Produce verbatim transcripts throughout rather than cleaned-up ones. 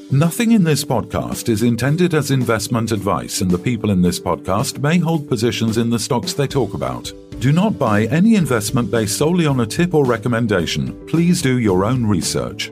Nothing in this podcast is intended as investment advice, and the people in this podcast may hold positions in the stocks they talk about. Do not buy any investment based solely on a tip or recommendation. Please do your own research.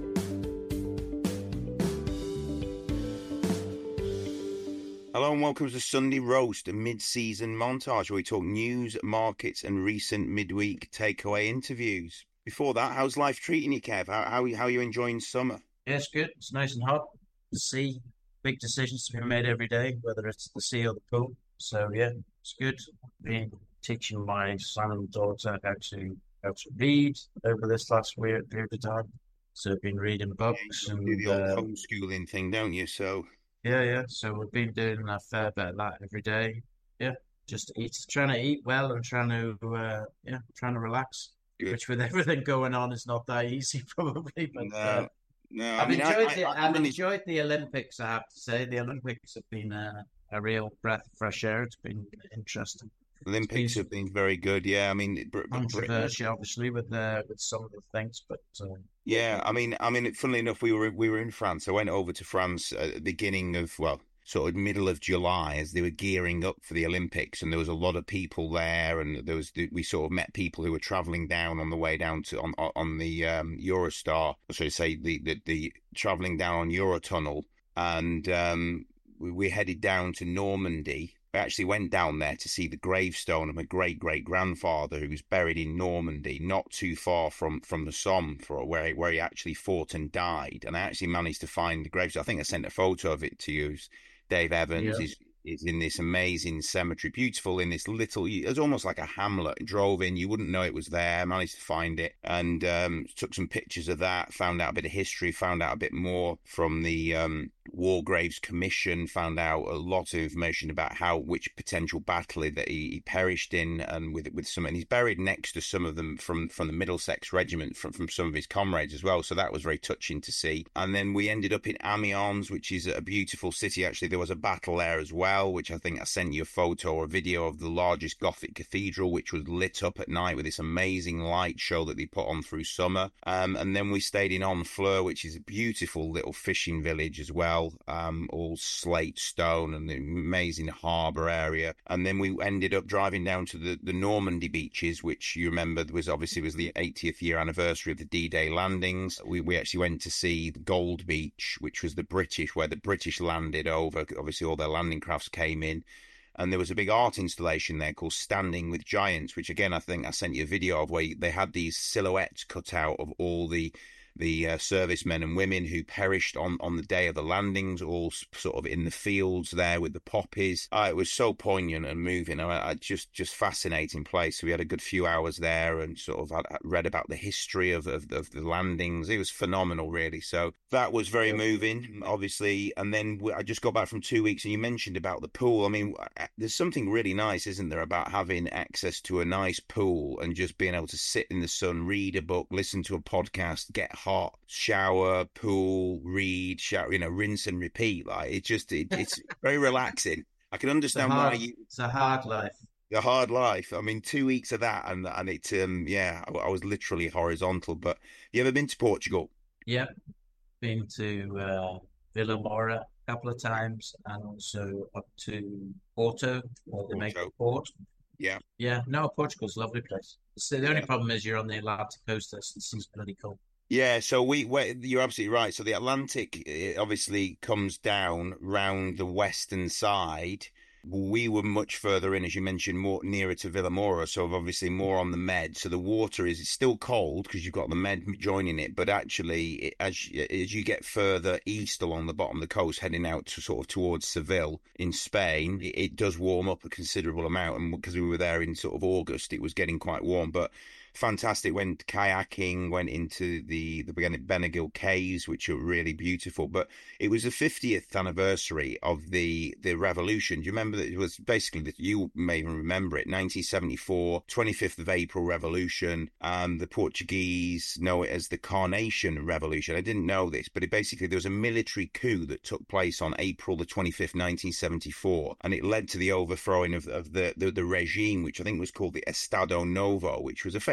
Hello and welcome to Sunday Roast, a mid-season montage where we talk news, markets and recent midweek takeaway interviews. Before that, how's life treating you, Kev? How, how, how are you enjoying summer? Yeah, it's good. It's nice and hot. The sea, big decisions to be made every day, whether it's the sea or the pool. So yeah, it's good. Been teaching my son and daughter how to how to read over this last weird period of time. So I've been reading books yeah, you and do the old uh, homeschooling thing, don't you? So yeah, yeah. So we've been doing a fair bit of that every day. Yeah, just eat, trying to eat well and trying to uh, yeah, trying to relax. good. Which with everything going on is not that easy, probably. But No, uh, no. I've I mean, enjoyed I, the, I, I've I enjoyed the Olympics. I have to say, the Olympics have been a, a real breath of fresh air. It's been interesting. Olympics have been very good. Yeah, I mean, Br- Controversial, obviously, with uh, with some of the things, but uh, yeah, I mean, I mean, funnily enough, we were we were in France. I went over to France at the beginning of well, sort of middle of July as they were gearing up for the Olympics, and there was a lot of people there, and there was we sort of met people who were traveling down on the way down to on on the um, Eurostar, or should I say the the, the traveling down on Eurotunnel, and um, we, we headed down to Normandy. I actually went down there to see the gravestone of my great great grandfather, who was buried in Normandy, not too far from from the Somme, for where he, where he actually fought and died. And I actually managed to find the gravestone. I think I sent a photo of it to you. Dave Evans yeah. is is in this amazing cemetery, beautiful in this little. It's almost like a hamlet. Drove in, you wouldn't know it was there. Managed to find it and um, took some pictures of that. Found out a bit of history. Found out a bit more from the um, War Graves Commission. Found out a lot of information about how which potential battle that he, he perished in, and with with some. And he's buried next to some of them from from the Middlesex Regiment, from from some of his comrades as well. So that was very touching to see. And then we ended up in Amiens, which is a beautiful city. Actually, there was a battle there as well, which I think I sent you a photo or a video of, the largest Gothic cathedral, which was lit up at night with this amazing light show that they put on through summer. Um, and then we stayed in Honfleur, which is a beautiful little fishing village as well, um, all slate stone and the amazing harbour area. And then we ended up driving down to the, the Normandy beaches, which you remember was obviously was the eightieth year anniversary of the D-Day landings. We, we actually went to see Gold Beach, which was the British, where the British landed over. Obviously, all their landing crafts came in, and there was a big art installation there called Standing with Giants, which again I think I sent you a video of, where they had these silhouettes cut out of all the the uh, servicemen and women who perished on, on the day of the landings, all sort of in the fields there with the poppies. Uh, it was so poignant and moving. I, I just just fascinating place. So we had a good few hours there and sort of had, read about the history of, of, of the landings. It was phenomenal, really. So that was very moving, obviously. And then I just got back from two weeks, and you mentioned about the pool. I mean, there's something really nice, isn't there, about having access to a nice pool and just being able to sit in the sun, read a book, listen to a podcast, get hot, shower, pool, read, shower, you know, rinse and repeat. Like it just, it, it's very relaxing. I can understand hard, why you. It's a hard life. A hard life. I mean, two weeks of that, and and it, um, yeah, I, I was literally horizontal. But you ever been to Portugal? Yep, been to uh, Vila Moura a couple of times, and also up to Porto, where they make the port. Yeah, yeah. No, Portugal's a lovely place. So the only yeah. problem is you're on the Atlantic coast. There, so it seems bloody cold. Yeah, so we you're absolutely right. So the Atlantic obviously comes down round the western side. We were much further in, as you mentioned, more nearer to Vila Moura, so obviously more on the Med. So the water is still cold because you've got the Med joining it, but actually, it, as as you get further east along the bottom of the coast, heading out to sort of towards Seville in Spain, it, it does warm up a considerable amount. And because we were there in sort of August, it was getting quite warm, but. Fantastic. Went kayaking, went into the the Benagil Caves, which are really beautiful. But it was the fiftieth anniversary of the the revolution. Do you remember that it was basically that you may even remember it? nineteen seventy-four, twenty-fifth of April revolution. Um, the Portuguese know it as the Carnation Revolution. I didn't know this, but it basically there was a military coup that took place on April the twenty-fifth, nineteen seventy-four, and it led to the overthrowing of, of the, the the regime, which I think was called the Estado Novo, which was effectively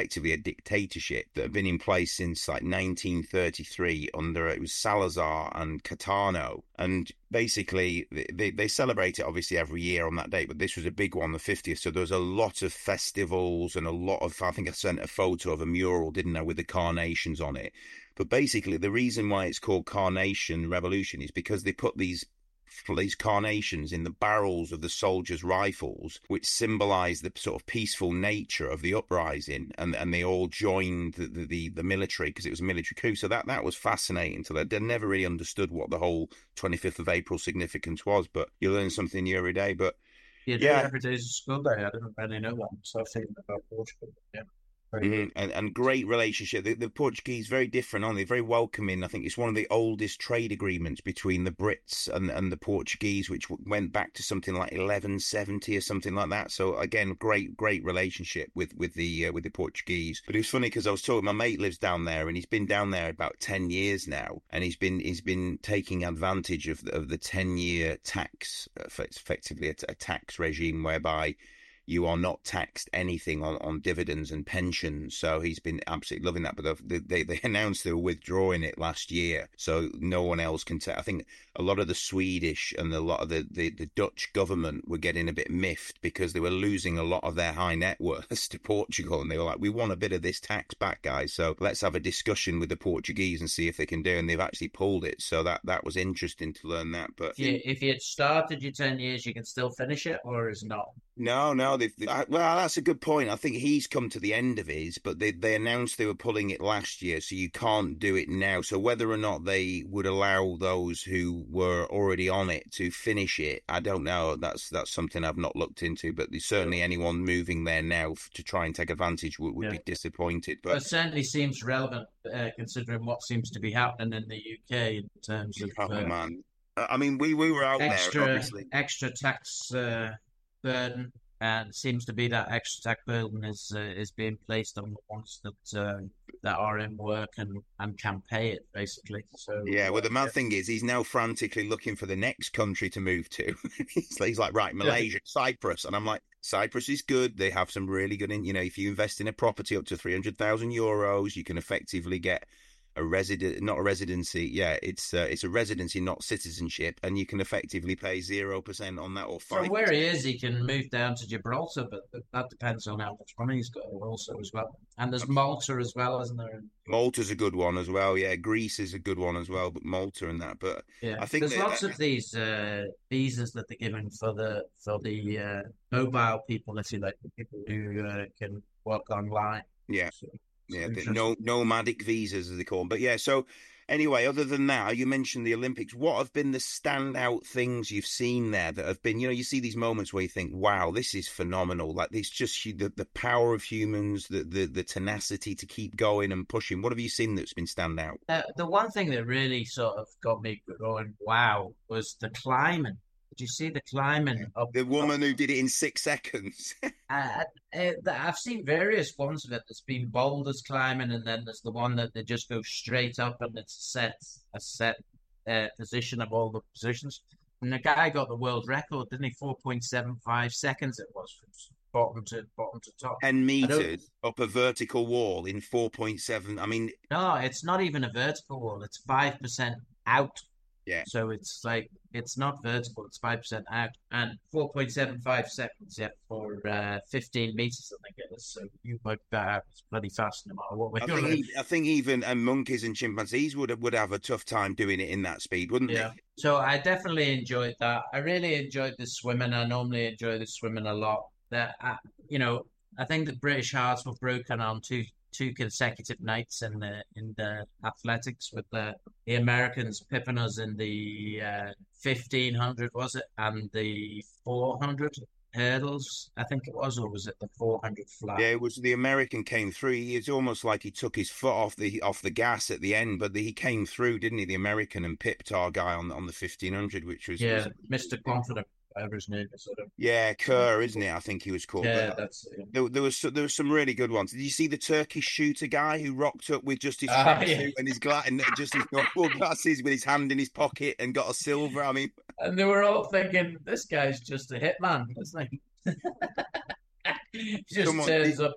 effectively a dictatorship that had been in place since like nineteen thirty-three under, it was Salazar and Catano. And basically, they, they celebrate it obviously every year on that date, but this was a big one, the fiftieth. So there was a lot of festivals and a lot of, I think I sent a photo of a mural, didn't I, with the carnations on it. But basically, the reason why it's called Carnation Revolution is because they put these these carnations in the barrels of the soldiers' rifles, which symbolise the sort of peaceful nature of the uprising, and and they all joined the the, the military because it was a military coup. So that that was fascinating to them. They never really understood what the whole twenty-fifth of April significance was, but you learn something new every day. But yeah, yeah, every day is a school day. I didn't really know that, so I think about Portugal. Yeah. Mm-hmm. And, and great relationship. The, the Portuguese, very different, aren't they? Very welcoming. I think it's one of the oldest trade agreements between the Brits and, and the Portuguese, which went back to something like eleven seventy or something like that. So again, great, great relationship with with the uh, with the Portuguese. But it was funny because I was talking. My mate lives down there, and he's been down there about ten years now, and he's been he's been taking advantage of the, of the ten year tax, effectively a, a tax regime whereby you are not taxed anything on, on dividends and pensions. So he's been absolutely loving that. But they, they, they announced they were withdrawing it last year, so no one else can take. I think a lot of the Swedish and a lot of the, the, the Dutch government were getting a bit miffed because they were losing a lot of their high net worths to Portugal. And they were like, we want a bit of this tax back, guys. So let's have a discussion with the Portuguese and see if they can do it. And they've actually pulled it. So that, that was interesting to learn that. But if you, if you had started your ten years, you can still finish it, or is it not? No, no. They've, they, well, that's a good point. I think he's come to the end of his, but they, they announced they were pulling it last year, so you can't do it now. So whether or not they would allow those who were already on it to finish it, I don't know. That's that's something I've not looked into. But certainly anyone moving there now to try and take advantage would, would yeah. be disappointed. But it certainly seems relevant uh, considering what seems to be happening in the U K in terms of. Oh uh, man, I mean, we we were out extra, there obviously. Extra tax. Uh, burden, and it seems to be that extra tax burden is uh, is being placed on the ones that uh, that are in work and, and can pay it, basically. So yeah, well, the mad yeah. thing is, he's now frantically looking for the next country to move to. he's, he's like, right, Malaysia, yeah. Cyprus, and I'm like, Cyprus is good. They have some really good, in, you know, if you invest in a property up to three hundred thousand euros, you can effectively get a resident, not a residency. Yeah, it's uh, it's a residency, not citizenship, and you can effectively pay zero percent on that or five. From where he is, he can move down to Gibraltar, but that depends on how much money he's got also as well. And there's Malta as well, isn't there? Malta's a good one as well. Yeah, Greece is a good one as well, but Malta and that. But yeah, I think there's that, lots of these uh, visas that they're giving for the for the uh, mobile people, if you like, the people who uh, can work online. Yeah. So, Yeah, the no nomadic visas as they call them. But yeah, so anyway, other than that, you mentioned the Olympics. What have been the standout things you've seen there that have been, you know, you see these moments where you think, wow, this is phenomenal. Like it's just the, the power of humans, the, the the tenacity to keep going and pushing. What have you seen that's been standout? Uh, the one thing that really sort of got me going, wow, was the climbing. Did you see the climbing? Up, the woman up? who did it in six seconds. uh, uh, I've seen various ones of it. There's been boulders climbing, and then there's the one that they just go straight up, and it's set a set uh, position of all the positions. And the guy got the world record, didn't he? four point seven five seconds it was from bottom to bottom to top. ten meters up a vertical wall in four point seven. I mean, no, it's not even a vertical wall. It's five percent out. Yeah. So it's like, it's not vertical, it's five percent out. And four point seven five seconds, yeah, for uh, fifteen meters, I think it is. So you might uh, it's bloody fast no matter what way I you're think, I think even uh, monkeys and chimpanzees would, would have a tough time doing it in that speed, wouldn't yeah. they? So I definitely enjoyed that. I really enjoyed the swimming. I normally enjoy the swimming a lot. That, uh, you know, I think the British hearts were broken on two two consecutive nights in the in the athletics with the the Americans pipping us in the uh, fifteen hundred, was it, and the four hundred hurdles, I think it was, or was it the four hundred flat? Yeah, it was. The American came through. It's almost like he took his foot off the off the gas at the end, but the, he came through, didn't he? The American, and pipped our guy on on the fifteen hundred, which was yeah, was, Mister Confident. Whatever his name is, sort of. Yeah, Kerr, isn't it? I think he was called. Yeah, but that's it. There, there was there was some really good ones. Did you see the Turkish shooter guy who rocked up with just his uh, tracksuit yeah. and his gla- and just his normal glasses with his hand in his pocket and got a silver? I mean, and they were all thinking, this guy's just a hitman, isn't he? He just Someone, turns did, up.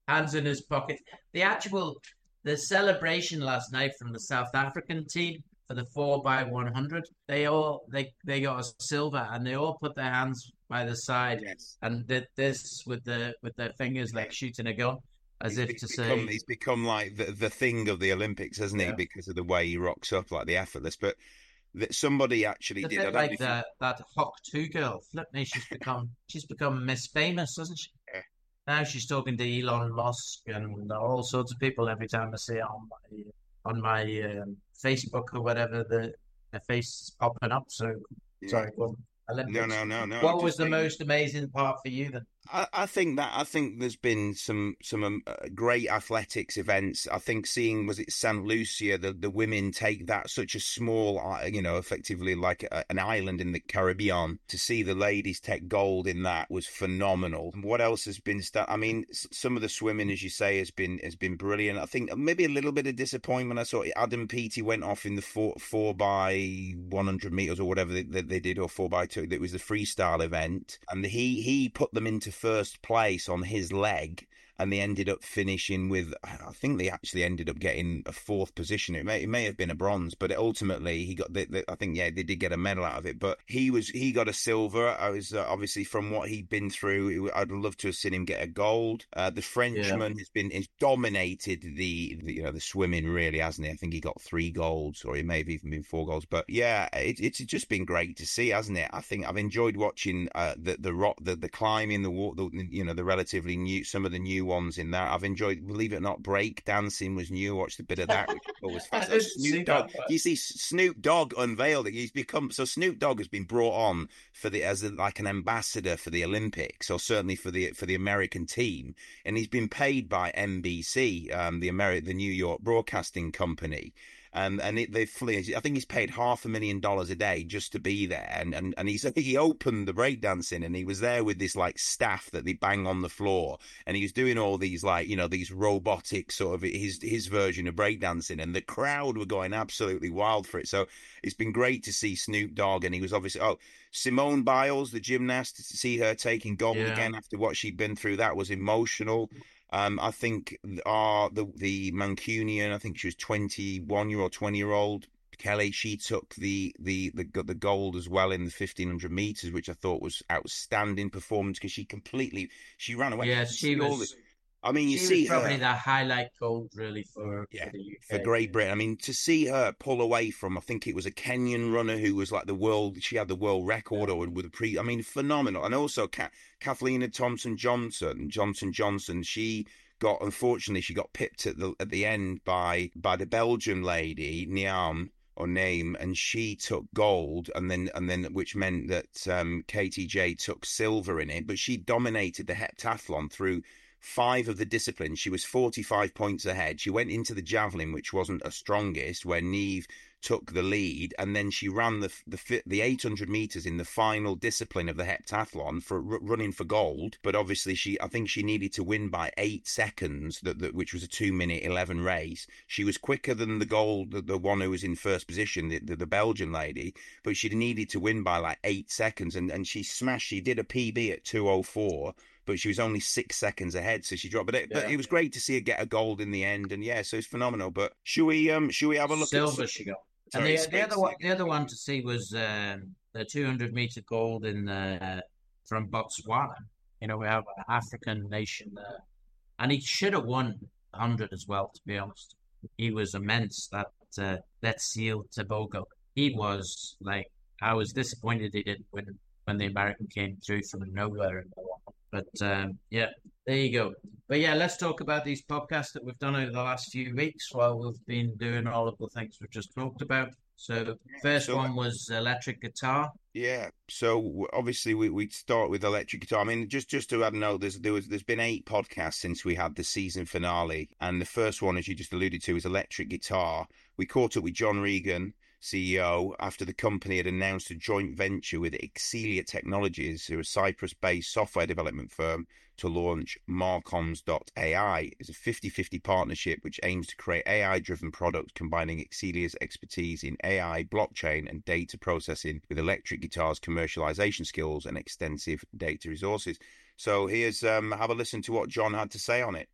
hands in his pocket. The actual the celebration last night from the South African team for the four by one hundred, they all they they got a silver, and they all put their hands by the side Yes. and did this with the with their fingers like shooting a gun, as He's if to become, say, he's become like the, the thing of the Olympics, hasn't he? yeah. Because of the way he rocks up, like the effortless. But that somebody actually It's a did. I bit don't know like if you, that that Hawk Two girl. Flip me, she's become she's become Miss Famous, hasn't she? yeah. Now she's talking to Elon Musk and all sorts of people every time I see it on my on my um, Facebook or whatever. The, the face is popping up. So Yeah. sorry, well, No, Olympics. no, no, no. I'm What was just the saying. most amazing part for you then? I, I think that I think there's been some some um, uh, great athletics events. I think seeing was it Saint Lucia, the the women take that such a small, uh, you know, effectively like a, an island in the Caribbean. To see the ladies take gold in that was phenomenal. What else has been? St- I mean, s- some of the swimming, as you say, has been has been brilliant. I think maybe a little bit of disappointment. I saw Adam Peaty went off in the four four by one hundred meters or whatever they, they, they did, or four by two. It was the freestyle event, and he he put them into first place on his leg, and they ended up finishing with, I think they actually ended up getting a fourth position. It may it may have been a bronze, but ultimately he got the, the, I think yeah they did get a medal out of it. But he was he got a silver. I was uh, obviously from what he'd been through, I'd love to have seen him get a gold. Uh, the Frenchman yeah. has been has dominated the, the you know the swimming really, hasn't he? I think he got three golds, or he may have even been four golds. But yeah, it, it's just been great to see, hasn't it? I think I've enjoyed watching uh, the the rock the, the climbing, the walk, the, you know the relatively new some of the new ones in there. I've enjoyed, believe it or not, break dancing was new. I watched a bit of that, which I thought was fast. Snoop Dogg, you see, Snoop Dogg unveiled it. He's become so. Snoop Dogg has been brought on for the as a, like an ambassador for the Olympics, or certainly for the for the American team, and he's been paid by N B C, um, the Ameri- the New York Broadcasting Company. Um, and it, they flew. I think he's paid half a million dollars a day just to be there. And and and he's he opened the breakdancing, and he was there with this like staff that they bang on the floor, and he was doing all these like you know these robotic sort of his his version of breakdancing, and the crowd were going absolutely wild for it. So it's been great to see Snoop Dogg, and he was obviously oh Simone Biles, the gymnast, to see her taking gold yeah. again after what she'd been through. That was emotional. Um, I think our the the Mancunian, I think she was twenty-one year or twenty year old Kelly. She took the the the the gold as well in the fifteen hundred meters, which I thought was outstanding performance because she completely she ran away. Yeah, she was. The, I mean, you she see was probably her, the highlight gold really for, yeah, for the U K. For Great Britain. I mean, to see her pull away from, I think it was a Kenyan runner who was like the world, she had the world record or with a pre, I mean, phenomenal. And also Ka- Kathleen Thompson Johnson, Johnson Johnson, she got, unfortunately, she got pipped at the at the end by by the Belgian lady, Niam, or name, and she took gold, and then and then which meant that um, K T J took silver in it, but she dominated the heptathlon through five of the disciplines. She was forty-five points ahead. She went into the javelin, which wasn't her strongest, where Niamh took the lead, and then she ran the the the eight hundred meters in the final discipline of the heptathlon for r- running for gold. But obviously, she I think she needed to win by eight seconds, that, that which was a two minute eleven race. She was quicker than the gold, the, the one who was in first position, the, the, the Belgian lady, but she needed to win by like eight seconds, and and she smashed. She did a P B at two oh four. But she was only six seconds ahead, so she dropped. But it, yeah. but it was great to see her get a gold in the end, and yeah, so it's phenomenal. But should we um should we have a look Silver at she got? Sorry, and the, the other one, the other one to see was um, the two hundred meter gold in the, from Botswana. You know, we have an African nation there, and he should have won one hundred as well. To be honest, he was immense. That uh, that Seal Tebogo, he was like, I was disappointed he didn't win when the American came through from nowhere and no one. But um, yeah, there you go. But yeah, let's talk about these podcasts that we've done over the last few weeks while we've been doing all of the things we've just talked about. So the first so, one was electric guitar. Yeah. So obviously we we start with electric guitar. I mean, just just to add a note, there's there was there's been eight podcasts since we had the season finale, and the first one, as you just alluded to, is electric guitar. We caught up with John Regan, C E O, after the company had announced a joint venture with Excelia Technologies, who are a Cyprus-based software development firm, to launch Marcoms dot A I. It's a fifty-fifty partnership which aims to create A I-driven products combining Excelia's expertise in A I, blockchain, and data processing with electric guitar's commercialization skills and extensive data resources. So here's um, have a listen to what John had to say on it.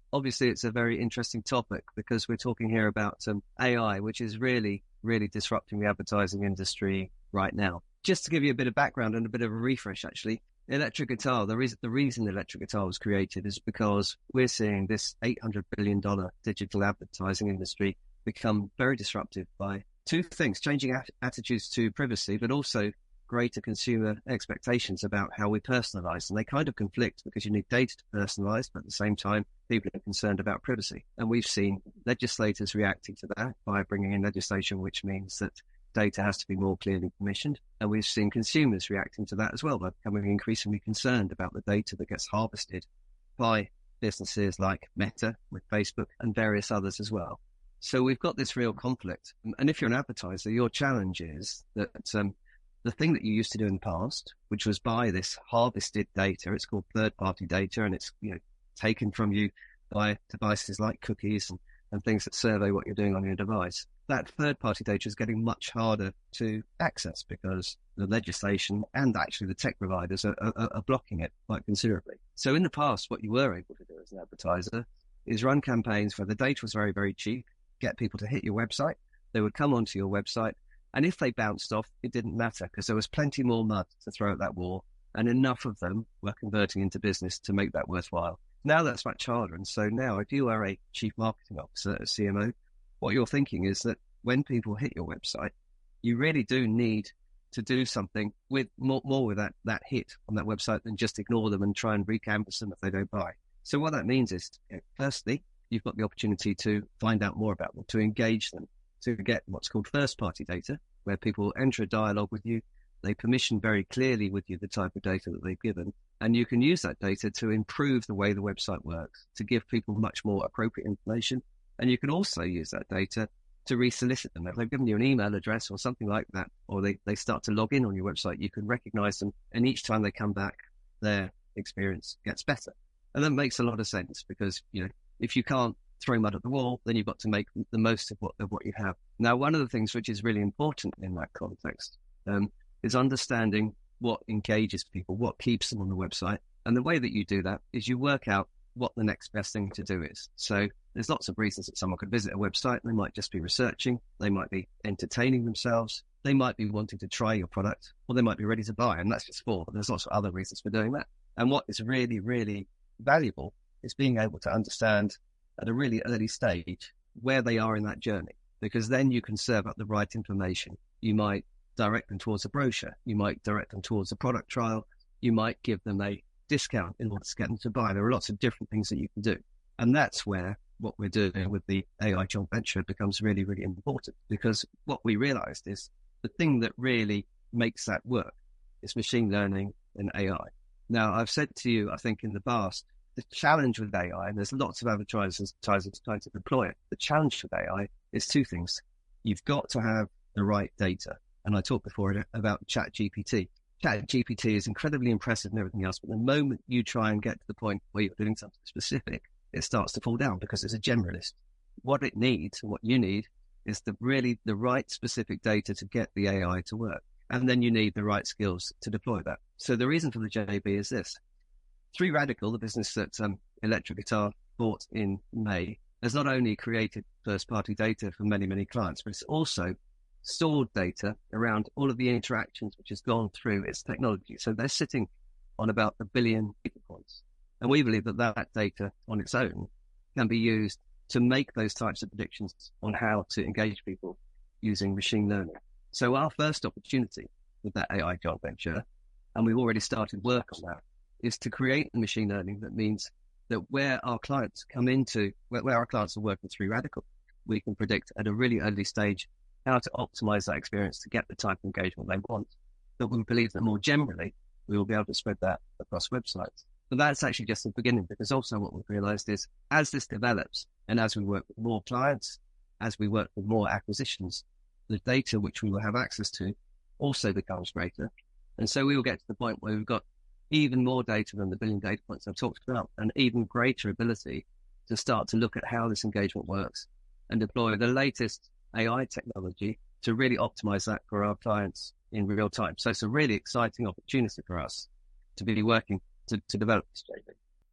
obviously it's a very interesting topic because we're talking here about um, A I, which is really, really disrupting the advertising industry right now. Just to give you a bit of background and a bit of a refresh, actually, Electric Guitar, the reason, the reason Electric Guitar was created is because we're seeing this eight hundred billion dollars digital advertising industry become very disruptive by two things: changing at- attitudes to privacy, but also greater consumer expectations about how we personalize. And they kind of conflict because you need data to personalize, but at the same time, people are concerned about privacy. And we've seen legislators reacting to that by bringing in legislation, which means that data has to be more clearly permissioned. And we've seen consumers reacting to that as well by becoming increasingly concerned about the data that gets harvested by businesses like Meta with Facebook and various others as well. So we've got this real conflict. And if you're an advertiser, your challenge is that um, the thing that you used to do in the past, which was buy this harvested data, it's called third-party data, and it's, you know, taken from you by devices like cookies and, and things that survey what you're doing on your device. That third-party data is getting much harder to access because the legislation and actually the tech providers are, are, are blocking it quite considerably. So in the past, what you were able to do as an advertiser is run campaigns where the data was very, very cheap, get people to hit your website. They would come onto your website, and if they bounced off, it didn't matter because there was plenty more mud to throw at that wall, and enough of them were converting into business to make that worthwhile. Now that's much harder. And so now if you are a chief marketing officer at a C M O, what you're thinking is that when people hit your website, you really do need to do something with more, more with that, that hit on that website than just ignore them and try and recanvas them if they don't buy. So what that means is, you know, firstly, you've got the opportunity to find out more about them, to engage them, to get what's called first-party data, where people enter a dialogue with you. They permission very clearly with you the type of data that they've given, and you can use that data to improve the way the website works, to give people much more appropriate information. And you can also use that data to re-solicit them. If they've given you an email address or something like that, or they, they start to log in on your website, you can recognize them, and each time they come back, their experience gets better. And that makes a lot of sense because, you know, if you can't throw mud at the wall, then you've got to make the most of what of what you have. Now, one of the things which is really important in that context um, is understanding what engages people, what keeps them on the website. And the way that you do that is you work out what the next best thing to do is. So there's lots of reasons that someone could visit a website. They might just be researching. They might be entertaining themselves. They might be wanting to try your product, or they might be ready to buy. And that's just four. But there's lots of other reasons for doing that. And what is really, really valuable is being able to understand at a really early stage where they are in that journey, because then you can serve up the right information. You might direct them towards a brochure. You might direct them towards a product trial. You might give them a discount in order to get them to buy. There are lots of different things that you can do. And that's where what we're doing with the A I joint venture becomes really, really important, because what we realized is the thing that really makes that work is machine learning and A I. Now, I've said to you, I think in the past, the challenge with A I, and there's lots of advertisers trying to deploy it, the challenge with A I is two things. You've got to have the right data. And I talked before about ChatGPT. ChatGPT is incredibly impressive and everything else, but the moment you try and get to the point where you're doing something specific, it starts to fall down because it's a generalist. What it needs and what you need is the really the right specific data to get the A I to work. And then you need the right skills to deploy that. So the reason for the J B is this. Three Radical, the business that um, Electric Guitar bought in May, has not only created first-party data for many, many clients, but it's also stored data around all of the interactions which has gone through its technology. So they're sitting on about a billion data points. And we believe that that data on its own can be used to make those types of predictions on how to engage people using machine learning. So our first opportunity with that A I joint venture, and we've already started work on that, is to create the machine learning that means that where our clients come into, where, where our clients are working through Radical, we can predict at a really early stage how to optimize that experience to get the type of engagement they want. But we believe that more generally, we will be able to spread that across websites. But that's actually just the beginning, because also what we've realized is as this develops and as we work with more clients, as we work with more acquisitions, the data which we will have access to also becomes greater. And so we will get to the point where we've got even more data than the billion data points I've talked about, and even greater ability to start to look at how this engagement works and deploy the latest A I technology to really optimize that for our clients in real time. So it's a really exciting opportunity for us to be working to, to develop this, J B.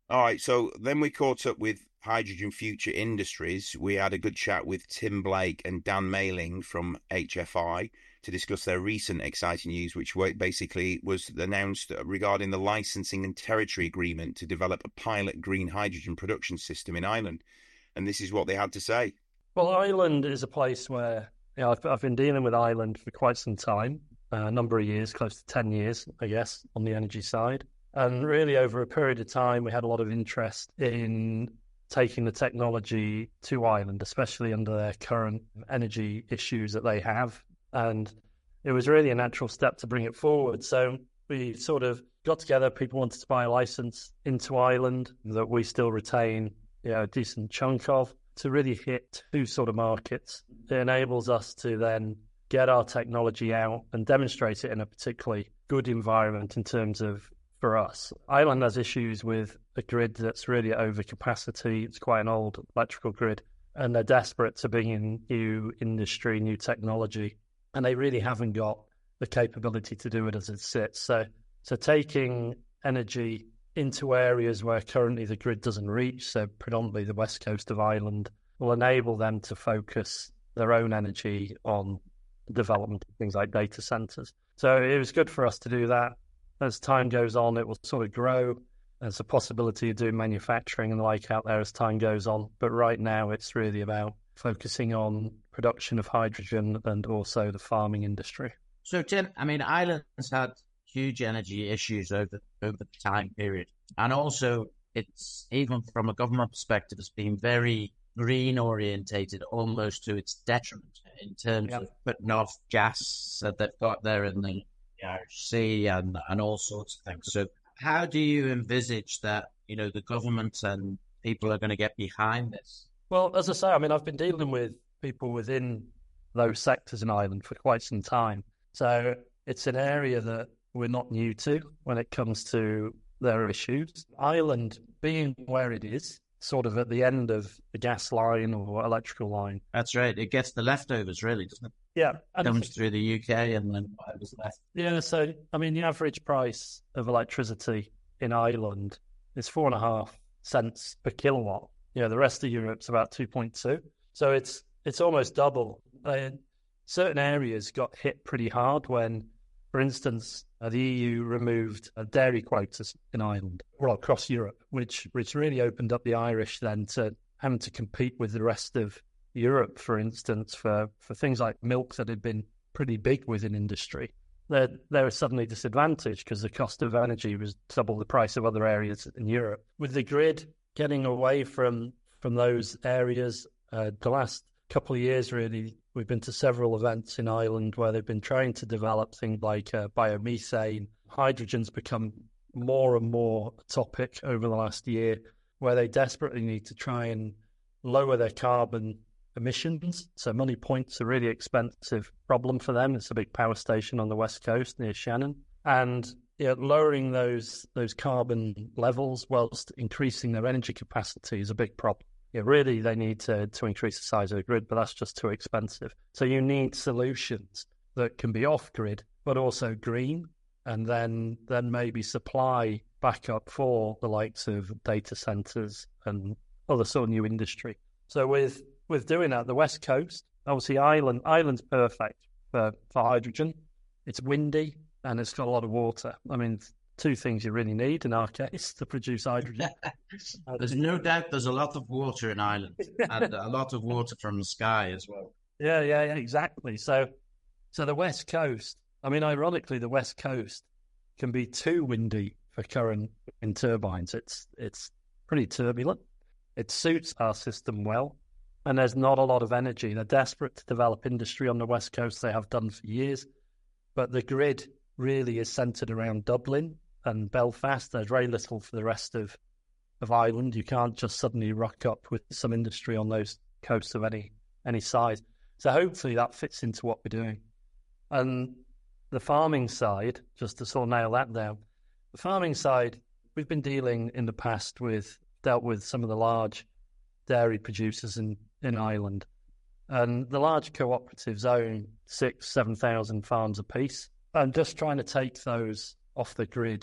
All right, so then we caught up with Hydrogen Future Industries. We had a good chat with Tim Blake and Dan Mailing from H F I to discuss their recent exciting news, which basically was announced regarding the licensing and territory agreement to develop a pilot green hydrogen production system in Ireland. And this is what they had to say. Well, Ireland is a place where, you know, I've, I've been dealing with Ireland for quite some time, a number of years, close to ten years, I guess, on the energy side. And really over a period of time, we had a lot of interest in taking the technology to Ireland, especially under their current energy issues that they have. And it was really a natural step to bring it forward. So we sort of got together, people wanted to buy a license into Ireland that we still retain, you know, a decent chunk of, to really hit two sort of markets. It enables us to then get our technology out and demonstrate it in a particularly good environment in terms of, for us, Ireland has issues with a grid that's really at overcapacity. It's quite an old electrical grid, and they're desperate to bring in new industry, new technology, and they really haven't got the capability to do it as it sits. So, so taking energy into areas where currently the grid doesn't reach, so predominantly the west coast of Ireland, will enable them to focus their own energy on development of things like data centres. So it was good for us to do that. As time goes on, it will sort of grow. There's a possibility of doing manufacturing and the like out there as time goes on. But right now, it's really about focusing on production of hydrogen and also the farming industry. So, Tim, I mean, Ireland's had huge energy issues over, over the time period. And also, it's, even from a government perspective, it's been very green orientated, almost to its detriment in terms yep. of putting off gas that they've got there in the Irish Sea and, and all sorts of things. So how do you envisage that, you know, the government and people are going to get behind this? Well, as I say, I mean, I've been dealing with people within those sectors in Ireland for quite some time. So it's an area that we're not new to when it comes to their issues. Ireland, being where it is, sort of at the end of the gas line or electrical line. That's right. It gets the leftovers, really, doesn't it? Yeah. It comes through the U K and then whatever's left. Yeah, so, I mean, the average price of electricity in Ireland is four and a half cents per kilowatt. You know, the rest of Europe's about two point two. So it's it's almost double. Uh, certain areas got hit pretty hard when, for instance, uh, the E U removed uh, dairy quotas in Ireland, well, across Europe, which which really opened up the Irish then to having to compete with the rest of Europe, for instance, for, for things like milk that had been pretty big within industry. They're, they were suddenly disadvantaged because the cost of energy was double the price of other areas in Europe. With the grid getting away from, from those areas, uh, the last couple of years, really, we've been to several events in Ireland where they've been trying to develop things like uh, biomethane. Hydrogen's become more and more a topic over the last year, where they desperately need to try and lower their carbon emissions. So Money Point's a really expensive problem for them. It's a big power station on the west coast near Shannon. And you know, lowering those those carbon levels whilst increasing their energy capacity is a big problem. Yeah, really, they need to, to increase the size of the grid, but that's just too expensive. So you need solutions that can be off-grid, but also green, and then then maybe supply backup for the likes of data centres and other sort of new industry. So with with doing that, the West Coast, obviously Ireland, Ireland's perfect for, for hydrogen. It's windy and it's got a lot of water. I mean, two things you really need in our case to produce hydrogen. There's no doubt there's a lot of water in Ireland and a lot of water from the sky as well. Yeah, yeah, yeah, exactly. So, so the West Coast, I mean, ironically, the West Coast can be too windy for current in turbines. It's it's pretty turbulent. It suits our system well, and there's not a lot of energy. They're desperate to develop industry on the West Coast. They have done for years, but the grid really is centred around Dublin and Belfast. There's very little for the rest of, of Ireland. You can't just suddenly rock up with some industry on those coasts of any any size. So hopefully that fits into what we're doing. And the farming side, just to sort of nail that down, the farming side, we've been dealing in the past with, dealt with some of the large dairy producers in, in Ireland. And the large cooperatives own six, seven thousand farms apiece. And just trying to take those off the grid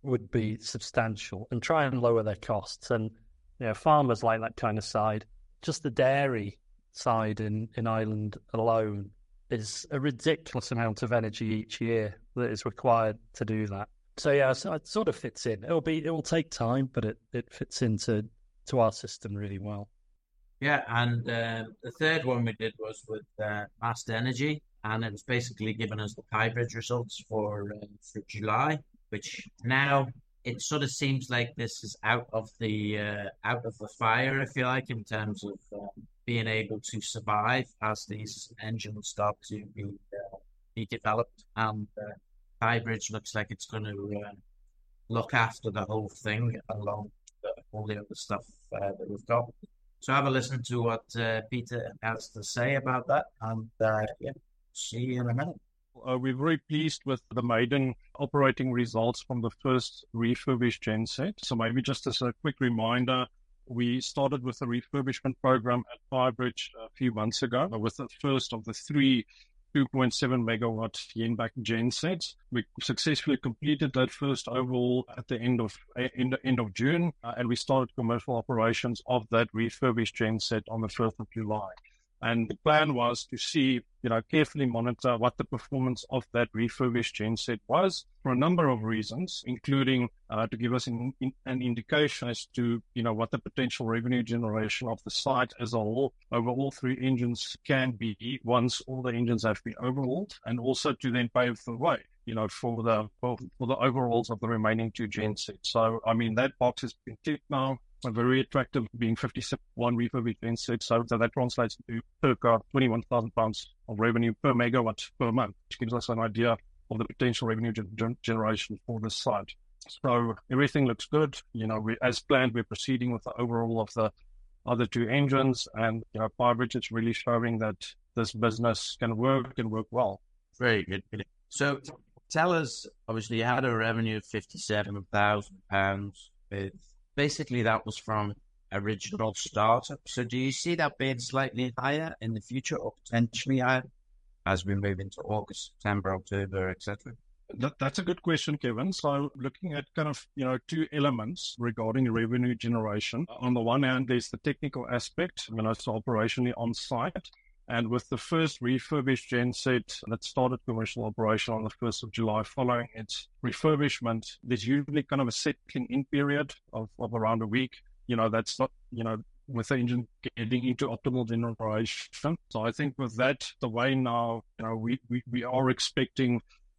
would be substantial and try and lower their costs. And you know, farmers like that kind of side. Just the dairy side in, in Ireland alone is a ridiculous amount of energy each year that is required to do that. So yeah, so it sort of fits in. It'll be it will take time, but it, it fits into to our system really well. Yeah, and uh, the third one we did was with uh, Fast Energy, and it was basically giving us the Piebridge results for uh, for July, which now it sort of seems like this is out of the uh, out of the fire, if you like, in terms of uh, being able to survive as these engines start to be uh, be developed. And uh, Piebridge looks like it's going to uh, look after the whole thing along with all the other stuff uh, that we've got. So have a listen to what uh, Peter has to say about that, and uh, yeah, see you in a minute. Uh, we're very pleased with the maiden operating results from the first refurbished genset. So maybe just as a quick reminder, we started with a refurbishment program at Piebridge a few months ago with the first of the three two point seven megawatt Jenback gensets. We successfully completed that first overhaul at the end of end, end of June, uh, and we started commercial operations of that refurbished genset on the first of July. And the plan was to see, you know, carefully monitor what the performance of that refurbished genset was for a number of reasons, including uh, to give us an, in, an indication as to, you know, what the potential revenue generation of the site as a whole over all three engines can be once all the engines have been overhauled, and also to then pave the way, you know, for the for, for the overhauls of the remaining two gensets. So, I mean, that box has been ticked now. Very attractive, being fifty-one refurbished gensets, so that translates to circa twenty-one thousand pounds of revenue per megawatt per month, which gives us an idea of the potential revenue gen- generation for this site. So everything looks good. You know, we, as planned, we're proceeding with the overhaul of the other two engines, and you know, Piebridge is really showing that this business can work and work well. Very good. So tell us, obviously, you had a revenue of fifty-seven thousand pounds with. Basically, that was from original startup. So do you see that being slightly higher in the future, or potentially higher as we move into August, September, October, et cetera? That, that's a good question, Kevin. So looking at kind of, you know, two elements regarding revenue generation. On the one hand, there's the technical aspect, you know, so operationally on site. And with the first refurbished genset that started commercial operation on the first of July following its refurbishment, there's usually kind of a settling in period of, of around a week. You know, that's not, you know, with the engine getting into optimal generation. So I think with that, the way now, you know, we, we, we are expecting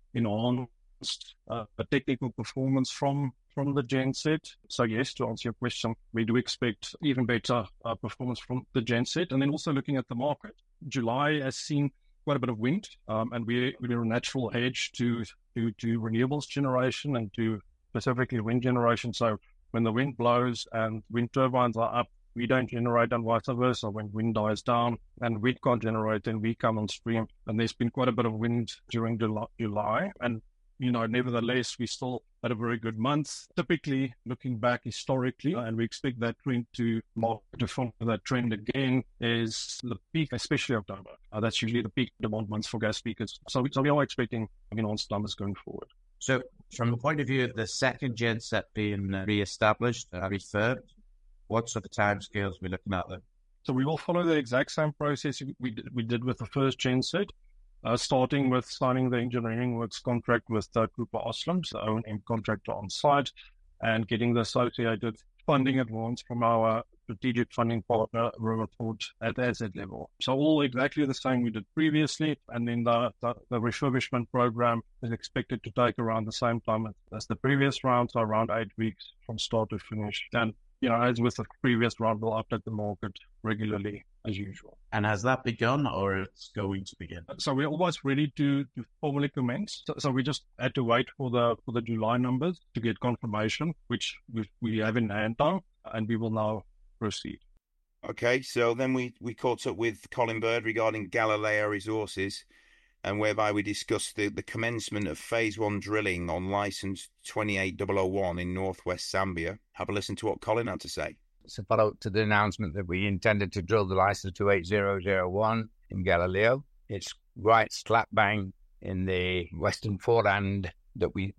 enhanced uh, technical performance from from the genset. So yes, to answer your question, we do expect even better uh, performance from the genset. And then also looking at the market, July has seen quite a bit of wind, um, and we, we're a natural hedge to, to, to renewables generation and to specifically wind generation. So when the wind blows and wind turbines are up, we don't generate, and vice versa. When wind dies down and we can't generate, then we come on stream. And there's been quite a bit of wind during July. And you know, nevertheless, we still had a very good month. Typically, looking back historically, and we expect that trend to mark to follow that trend again, is the peak, especially October. Uh, that's usually the peak demand months for gas speakers. So, so we are expecting enhanced numbers going forward. So, from the point of view of the second genset being uh, re-established, uh, refurbed, what sort of timescales are we looking at there? So we will follow the exact same process we did, we did with the first genset. Uh, starting with signing the engineering works contract with uh, Cooper Oslam, the O and M contractor on site, and getting the associated funding advance from our strategic funding partner, Riverport, at the asset level. So all exactly the same we did previously, and then the, the, the refurbishment program is expected to take around the same time as the previous round, so around eight weeks from start to finish. And, you know, as with the previous round, we'll update the market regularly as usual. And has that begun, or it's going to begin? So we're almost ready to, to formally commence. So, so we just had to wait for the for the July numbers to get confirmation, which we, we have in hand now, and we will now proceed. Okay, so then we, we caught up with Colin Bird regarding Galileo Resources, and whereby we discussed the, the commencement of phase one drilling on license twenty-eight thousand one in northwest Zambia. Have a listen to what Colin had to say. It's a follow-up to the announcement that we intended to drill the license twenty-eight thousand one in Galileo. It's right slap bang in the western foreland that we, well,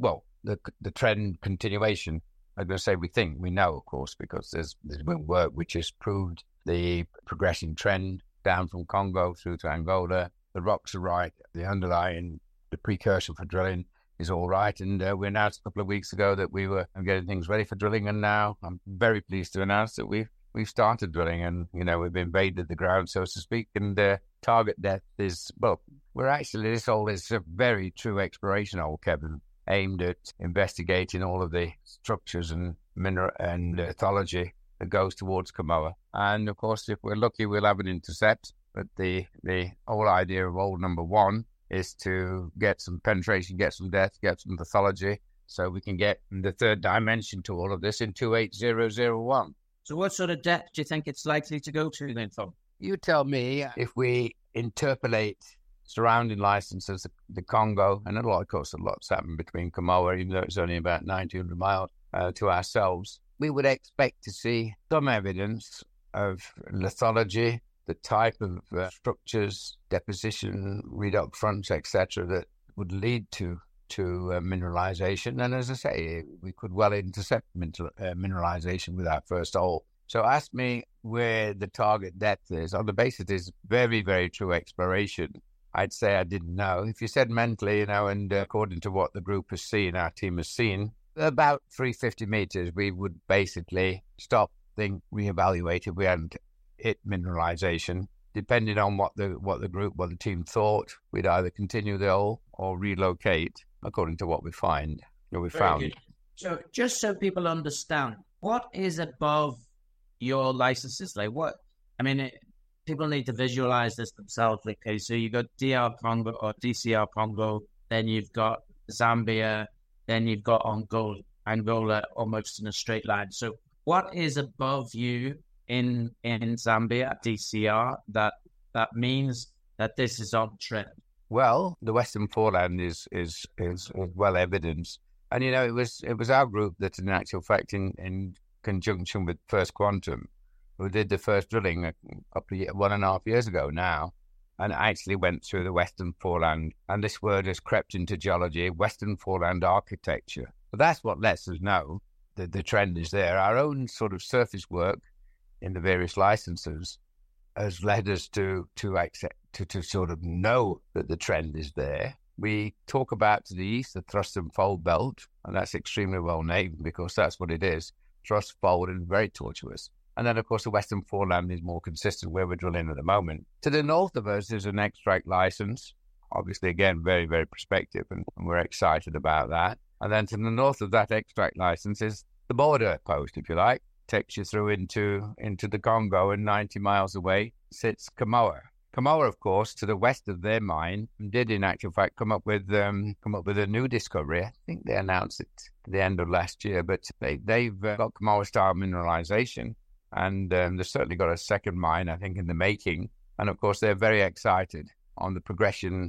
the the trend continuation. I'm going to say we think, we know, of course, because there's, there's been work which has proved the progressing trend down from Congo through to Angola. The rocks are right, the underlying, the precursor for drilling is all right. And uh, we announced a couple of weeks ago that we were getting things ready for drilling. And now I'm very pleased to announce that we've, we've started drilling and, you know, we've invaded the ground, so to speak. And uh, target depth is, well, we're actually, this all is a very true exploration hole, Kevin, aimed at investigating all of the structures and mineral and lithology that goes towards Kamoa. And of course, if we're lucky, we'll have an intercept. But the, the whole idea of hole number one is to get some penetration, get some depth, get some lithology, so we can get the third dimension to all of this in two eight zero zero one. So what sort of depth do you think it's likely to go to then, Tom? You tell me. If we interpolate surrounding licenses, the Congo, and a lot, of course, a lot's happened between Kamoa, even though it's only about nine hundred miles uh, to ourselves, we would expect to see some evidence of lithology, the type of uh, structures, deposition, redox fronts, et cetera, that would lead to to uh, mineralization. And as I say, we could well intercept min- uh, mineralization with our first hole. So ask me where the target depth is. On the basis of this very, very true exploration, I'd say I didn't know. If you said mentally, you know, and uh, according to what the group has seen, our team has seen, about three hundred fifty meters, we would basically stop, think, reevaluate if we hadn't hit mineralization. Depending on what the what the group, what the team thought, we'd either continue the hole or relocate according to what we find, or we Very found. good. So just so people understand, what is above your licenses? Like what, I mean, it, people need to visualize this themselves. Okay, so you got D R Congo or D C R Congo, then you've got Zambia, then you've got Angola, Angola almost in a straight line. So what is above you in in Zambia, D C R, that that means that this is on trend? Well, the Western Foreland is is is, is well evidenced, and you know it was it was our group that, in actual fact, in, in conjunction with First Quantum, who did the first drilling a couple of years, one and a half years ago now, and actually went through the Western Foreland. And this word has crept into geology, Western Foreland architecture. But that's what lets us know that the trend is there. Our own sort of surface work in the various licenses has led us to to accept to, to sort of know that the trend is there. We talk about to the east the thrust and fold belt, and that's extremely well named because that's what it is: thrust, fold, and very tortuous. And then, of course, the Western Foreland is more consistent where we're drilling at the moment. To the north of us is an extract license, obviously, again, very, very prospective, and, and we're excited about that. And then to the north of that extract license is the border post, if you like. Takes you through into into the Congo, and ninety miles away sits Kamoa. Kamoa, of course, to the west of their mine, did in actual fact come up with um, come up with a new discovery. I think they announced it at the end of last year, but they, they've uh, got Kamoa-style mineralization, and um, they've certainly got a second mine, I think, in the making. And of course, they're very excited on the progression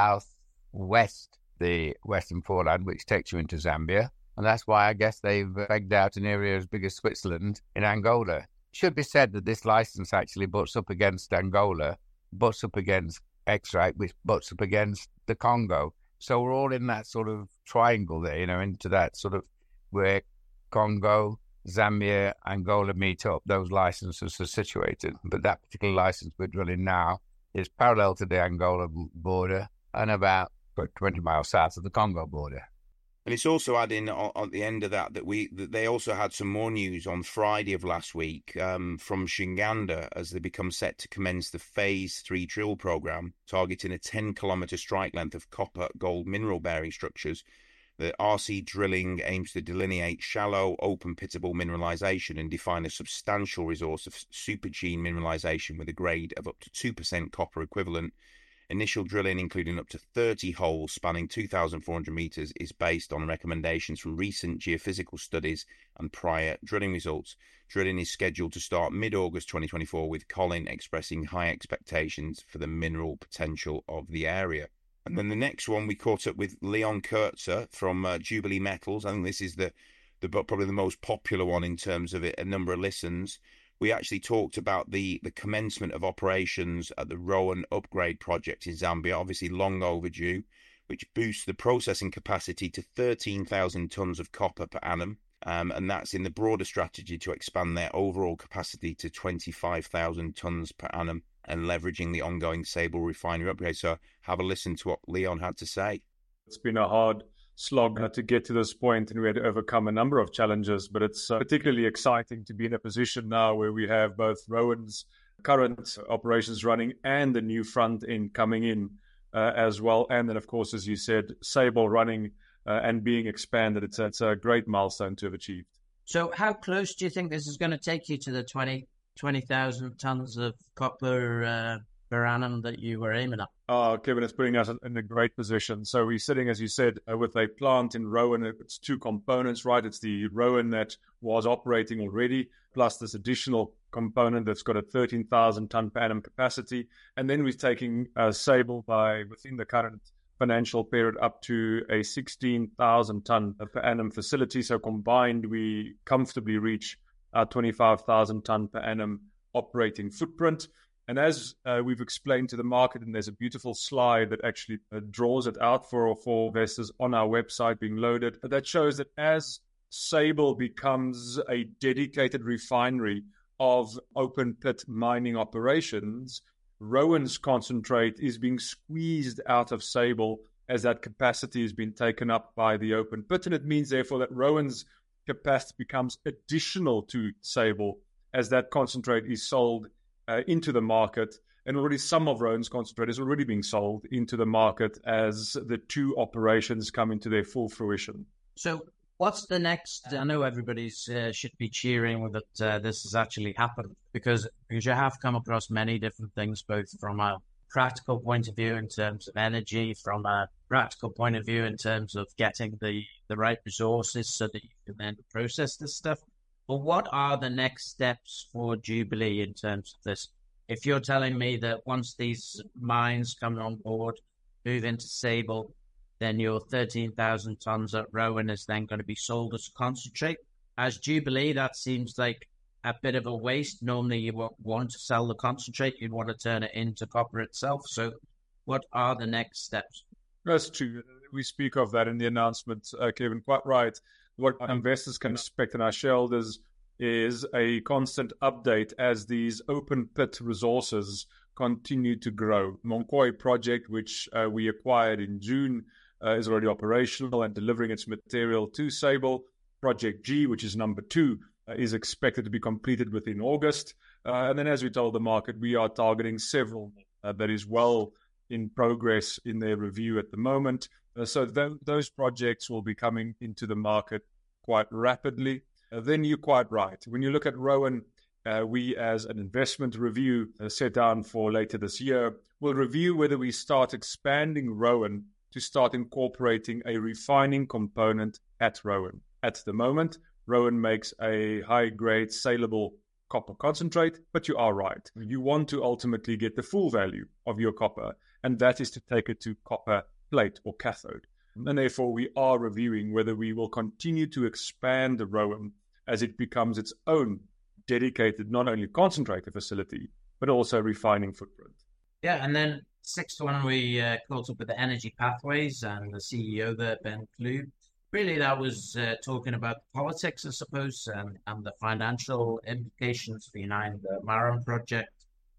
southwest, the Western Foreland, which takes you into Zambia. And that's why I guess they've pegged out an area as big as Switzerland in Angola. It should be said that this license actually butts up against Angola, butts up against extract, which butts up against the Congo. So we're all in that sort of triangle there, you know, into that sort of where Congo, Zambia, Angola meet up. Those licenses are situated. But that particular license we're drilling now is parallel to the Angola border and about twenty miles south of the Congo border. And it's also adding on, on the end of that that we that they also had some more news on Friday of last week um, from Shinganda as they become set to commence the phase three drill program, targeting a ten kilometer strike length of copper gold mineral bearing structures. The R C drilling aims to delineate shallow, open pittable mineralization and define a substantial resource of supergene mineralization with a grade of up to two percent copper equivalent. Initial drilling, including up to thirty holes spanning two thousand four hundred meters, is based on recommendations from recent geophysical studies and prior drilling results. Drilling is scheduled to start mid-August twenty twenty-four, with Colin expressing high expectations for the mineral potential of the area. And then the next one, we caught up with Leon Kurtzer from uh, Jubilee Metals. I think this is the, the probably the most popular one in terms of it, a number of listens. We actually talked about the, the commencement of operations at the Rowan Upgrade project in Zambia, obviously long overdue. which boosts the processing capacity to thirteen thousand tonnes of copper per annum. Um, and that's in the broader strategy to expand their overall capacity to twenty-five thousand tonnes per annum and leveraging the ongoing Sable refinery upgrade. So have a listen to what Leon had to say. It's been a hard slog to get to this point, and we had to overcome a number of challenges, but it's uh, particularly exciting to be in a position now where we have both Rowan's current operations running and the new front end coming in uh, as well. And then, of course, as you said, Sable running uh, and being expanded. It's, it's a great milestone to have achieved. So how close do you think this is going to take you to the twenty thousand tonnes of copper uh, per annum that you were aiming at? Oh, Kevin, it's putting us in a great position. So we're sitting, as you said, uh, with a plant in Rowan. It's two components, right? It's the Rowan that was operating already, plus this additional component that's got a thirteen thousand tonne per annum capacity. And then we're taking uh, Sable by, within the current financial period, up to a sixteen thousand tonne per annum facility. So combined, we comfortably reach our twenty-five thousand tonne per annum operating footprint. And as uh, we've explained to the market, and there's a beautiful slide that actually uh, draws it out for, for investors on our website being loaded, that shows that as Sable becomes a dedicated refinery of open pit mining operations, Rowan's concentrate is being squeezed out of Sable as that capacity has been taken up by the open pit. And it means, therefore, that Rowan's capacity becomes additional to Sable as that concentrate is sold Uh, into the market, and already some of Rowan's concentrate is already being sold into the market as the two operations come into their full fruition. So what's the next? I know everybody's uh, should be cheering that uh, this has actually happened, because, because you have come across many different things, both from a practical point of view in terms of energy, from a practical point of view in terms of getting the, the right resources so that you can then process this stuff. But what are the next steps for Jubilee in terms of this? If you're telling me that once these mines come on board, move into Sable, then your thirteen thousand tonnes at Rowan is then going to be sold as concentrate. As Jubilee, that seems like a bit of a waste. Normally you won't want to sell the concentrate, you'd want to turn it into copper itself. So what are the next steps? That's true. We speak of that in the announcement, uh, Kevin, quite right. What investors can expect and our shareholders is a constant update as these open pit resources continue to grow. Munkoyo project, which uh, we acquired in June, uh, is already operational and delivering its material to Sable. Project G, which is number two, uh, is expected to be completed within August. Uh, and then, as we told the market, we are targeting several uh, that is well in progress in their review at the moment. Uh, so th- those projects will be coming into the market quite rapidly. Uh, then you're quite right. When you look at Rowan, uh, we as an investment review uh, set down for later this year, will review whether we start expanding Rowan to start incorporating a refining component at Rowan. At the moment, Rowan makes a high-grade saleable copper concentrate, but you are right. You want to ultimately get the full value of your copper, and that is to take it to copper plate or cathode. And therefore, we are reviewing whether we will continue to expand the Rowan as it becomes its own dedicated, not only concentrator facility, but also refining footprint. Yeah, and then sixth one, we uh, caught up with the Energy Pathways and the C E O there, Ben Klube. Really, that was uh, talking about politics, I suppose, and, and the financial implications behind the Marram project,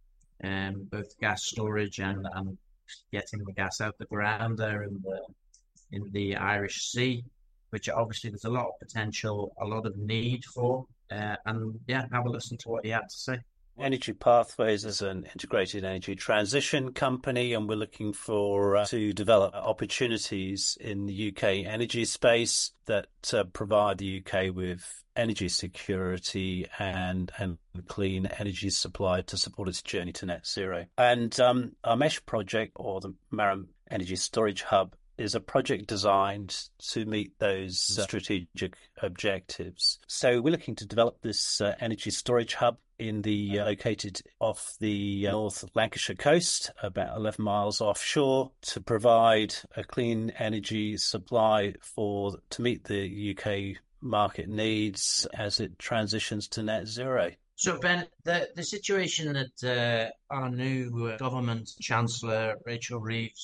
and both gas storage and, and getting the gas out the ground there in the in the Irish Sea, which obviously there's a lot of potential, a lot of need for. Uh, and yeah, have a listen to what he had to say. Energy Pathways is an integrated energy transition company, and we're looking for uh, to develop opportunities in the U K energy space that uh, provide the U K with energy security and and clean energy supply to support its journey to net zero. And um, our MESH project, or the Marram Energy Storage Hub, is a project designed to meet those uh, strategic objectives. So we're looking to develop this uh, energy storage hub in the uh, located off the uh, North Lancashire coast, about eleven miles offshore, to provide a clean energy supply for to meet the U K market needs as it transitions to net zero. So, Ben, the, the situation that uh, our new uh, government chancellor, Rachel Reeves,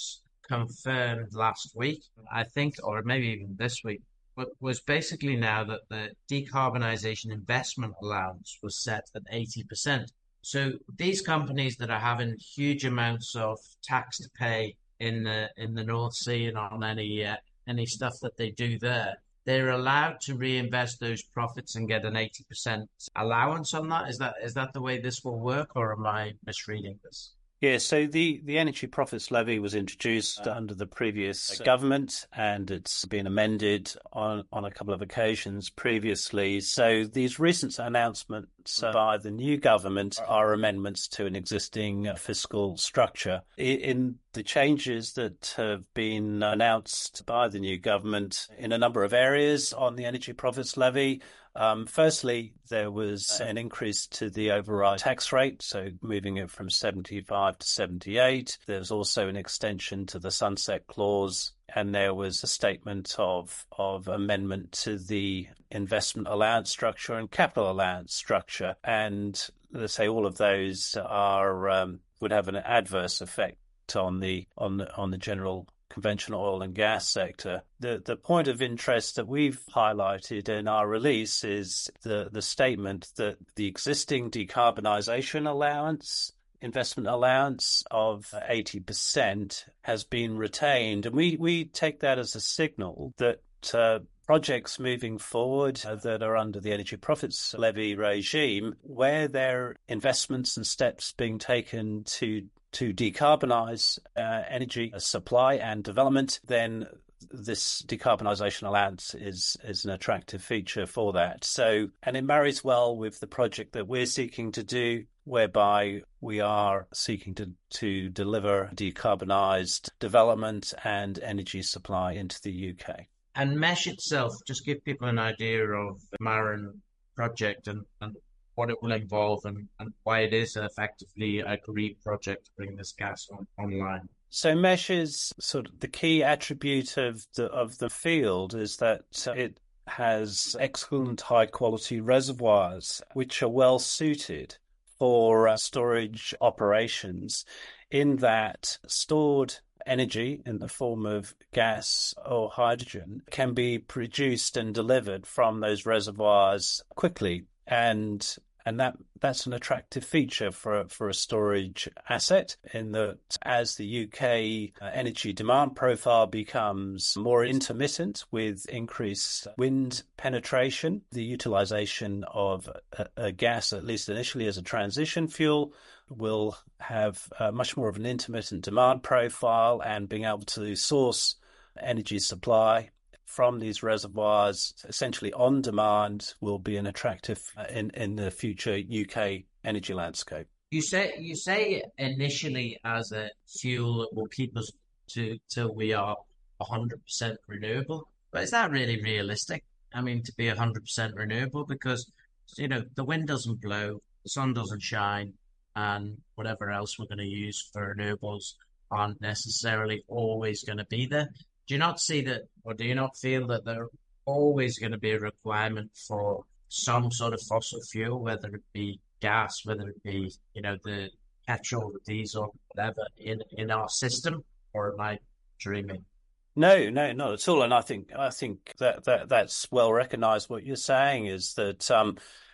confirmed last week, I think, or maybe even this week, but was basically now that the decarbonisation investment allowance was set at eighty percent. So these companies that are having huge amounts of tax to pay in the in the North Sea and on any uh, any stuff that they do there, they're allowed to reinvest those profits and get an eighty percent allowance on that. Is that is that the way this will work, or am I misreading this? Yeah, so the, the Energy Profits Levy was introduced under the previous government, and it's been amended on, on a couple of occasions previously. So these recent announcements by the new government are amendments to an existing fiscal structure. In the changes that have been announced by the new government in a number of areas on the Energy Profits Levy, Um, firstly, there was an increase to the override tax rate, so moving it from seventy-five to seventy-eight. There's also an extension to the sunset clause, and there was a statement of of amendment to the investment allowance structure and capital allowance structure. And let's say all of those are um, would have an adverse effect on the on the, on the general conventional oil and gas sector. The the point of interest that we've highlighted in our release is the, the statement that the existing decarbonisation allowance, investment allowance of eighty percent has been retained. And we, we take that as a signal that uh, projects moving forward uh, that are under the Energy Profits Levy regime, where there are investments and steps being taken to to decarbonise uh, energy supply and development, then this decarbonisation allowance is is an attractive feature for that. So, and it marries well with the project that we're seeking to do, whereby we are seeking to, to deliver decarbonised development and energy supply into the U K. And MESH itself, just give people an idea of the Marin project and, and what it will involve and, and why it is effectively a green project to bring this gas on, online. So MESH is sort of the key attribute of the of the field is that it has excellent high quality reservoirs which are well suited for uh, storage operations, in that stored energy in the form of gas or hydrogen can be produced and delivered from those reservoirs quickly, and And that that's an attractive feature for for a storage asset, in that as the U K energy demand profile becomes more intermittent with increased wind penetration, the utilization of a, a gas, at least initially as a transition fuel, will have uh, much more of an intermittent demand profile, and being able to source energy supply from these reservoirs essentially on demand will be an attractive uh, in, in the future U K energy landscape. You say you say initially as a fuel that will keep us to till we are one hundred percent renewable, but is that really realistic? I mean, to be one hundred percent renewable, because, you know, the wind doesn't blow, the sun doesn't shine, and whatever else we're going to use for renewables aren't necessarily always going to be there. Do you not see that, or do you not feel that there's always going to be a requirement for some sort of fossil fuel, whether it be gas, whether it be, you know, the petrol, the diesel, whatever, in, in our system? Or am I dreaming? No, no, not at all. And I think I think that, that that's well recognised. What you're saying is that, um,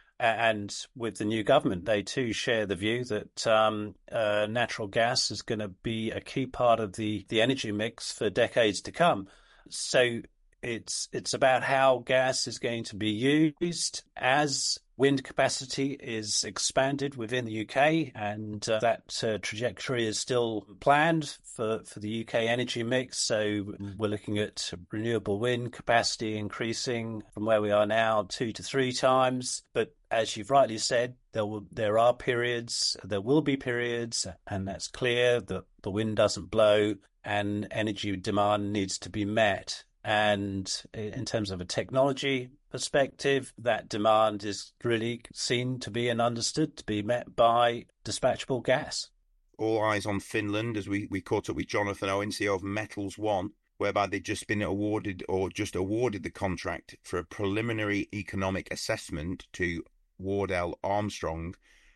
and with the new government, they too share the view that um, uh, natural gas is going to be a key part of the, the energy mix for decades to come. So it's it's about how gas is going to be used as wind capacity is expanded within the U K, and uh, that uh, trajectory is still planned for, for the U K energy mix. So we're looking at renewable wind capacity increasing from where we are now two to three times. But as you've rightly said, there will, there are periods, there will be periods, and that's clear, that the wind doesn't blow and energy demand needs to be met. And in terms of a technology perspective, that demand is really seen to be and understood to be met by dispatchable gas. All eyes on Finland as we, we caught up with Jonathan Owen, C E O of Metals One, whereby they'd just been awarded or just awarded the contract for a preliminary economic assessment to Wardell Armstrong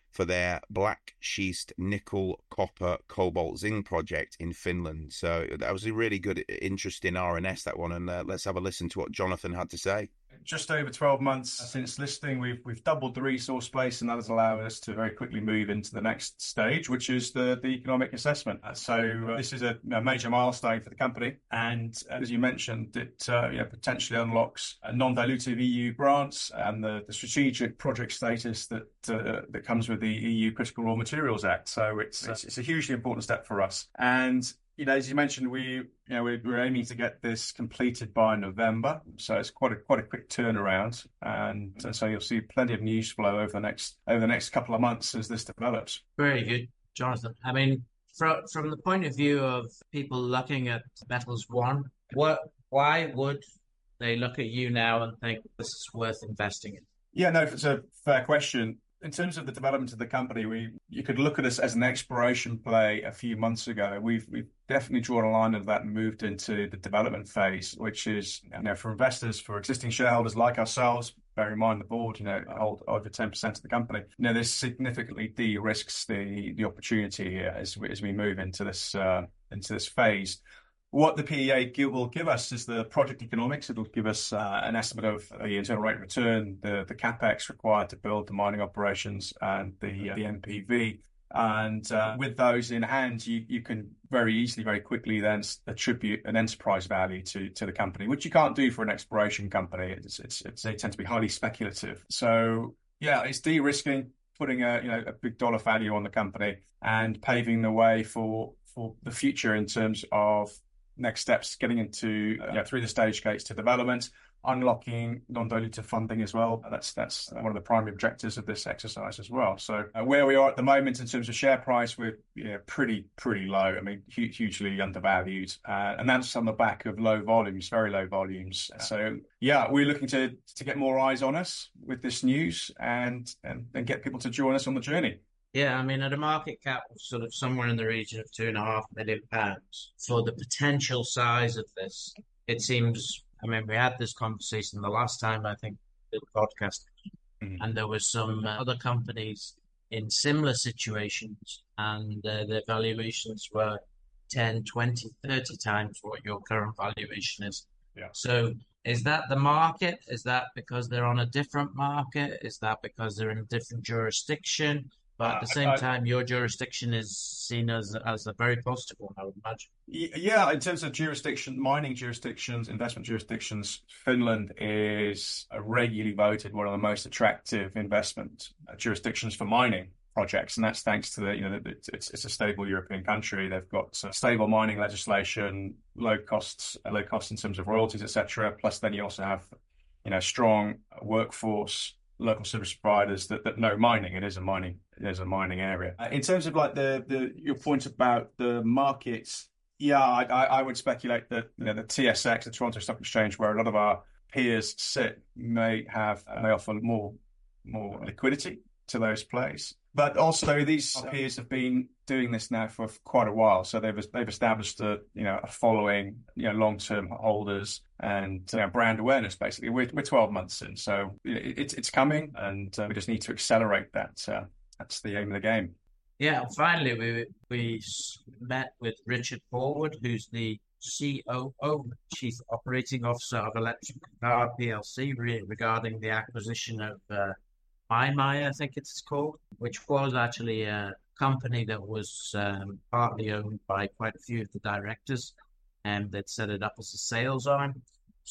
for their black schist nickel, copper, cobalt, zinc project in Finland. So that was a really good, interesting R N S, that one. And uh, let's have a listen to what Jonathan had to say. Just over twelve months since listing, we've we've doubled the resource base, and that has allowed us to very quickly move into the next stage, which is the, the economic assessment. So uh, this is a, a major milestone for the company, and as you mentioned, it uh, you know, potentially unlocks uh, non-dilutive E U grants and the, the strategic project status that uh, that comes with the E U Critical Raw Materials Act. So it's it's, it's a hugely important step for us. And you know, as you mentioned, we, you know, we're, we're aiming to get this completed by November, so it's quite a quite a quick turnaround, and, and so you'll see plenty of news flow over the next over the next couple of months as this develops. Very good, Jonathan. I mean, from from the point of view of people looking at Metals One, what why would they look at you now and think this is worth investing in? Yeah, no, it's a fair question. In terms of the development of the company, we you could look at us as an exploration play a few months ago. We've we've definitely drawn a line of that and moved into the development phase, which is, you know, for investors, for existing shareholders like ourselves, bear in mind the board, you know, hold over ten percent of the company. You know, this significantly de-risks the the opportunity here as we, as we move into this uh, into this phase. What the P E A will give us is the project economics. It'll give us uh, an estimate of the internal rate of return, the, the capex required to build the mining operations, and the, uh, the N P V. And uh, with those in hand, you, you can very easily, very quickly then attribute an enterprise value to, to the company, which you can't do for an exploration company. It's, it's, it's, they tend to be highly speculative. So, yeah, it's de-risking, putting a, you know, a big dollar value on the company and paving the way for, for the future in terms of next steps, getting into uh, you know, through the stage gates to development, unlocking non-dilutive funding as well. That's that's one of the primary objectives of this exercise as well. So uh, where we are at the moment in terms of share price, we're you know, pretty pretty low. I mean, hu- hugely undervalued, uh, and that's on the back of low volumes, very low volumes. So yeah, we're looking to to get more eyes on us with this news and and, and get people to join us on the journey. Yeah, I mean, at a market cap of sort of somewhere in the region of two and a half million pounds, for the potential size of this, it seems, I mean, we had this conversation the last time, I think, the podcast, mm-hmm. and there was some uh, other companies in similar situations, and uh, their valuations were ten, twenty, thirty times what your current valuation is. Yeah. So is that the market? Is that because they're on a different market? Is that because they're in a different jurisdiction? But at the same time, your jurisdiction is seen as as a very positive one, I would imagine. Yeah, in terms of jurisdiction, mining jurisdictions, investment jurisdictions, Finland is regularly voted one of the most attractive investment jurisdictions for mining projects, and that's thanks to the you know it's it's a stable European country. They've got uh, stable mining legislation, low costs, low costs in terms of royalties, et cetera. Plus, then you also have you know strong workforce, local service providers that, that know mining. It is a mining, it is a mining area. Uh, in terms of like the, the your point about the markets, yeah, I, I, I would speculate that you know the T S X, the Toronto Stock Exchange, where a lot of our peers sit, may have uh, may offer more more liquidity to those plays. But also these peers have been doing this now for quite a while, so they've they've established a you know a following, you know long term holders and you know, brand awareness. Basically, we're we're twelve months in, so it's it's coming, and uh, we just need to accelerate that. Uh, that's the aim of the game. Yeah, finally we we met with Richard Forward, who's the C O O, Chief Operating Officer of Electric Qatar P L C, re- regarding the acquisition of. Uh, MyMai, I think it's called, which was actually a company that was um, partly owned by quite a few of the directors, and they'd set it up as a sales arm.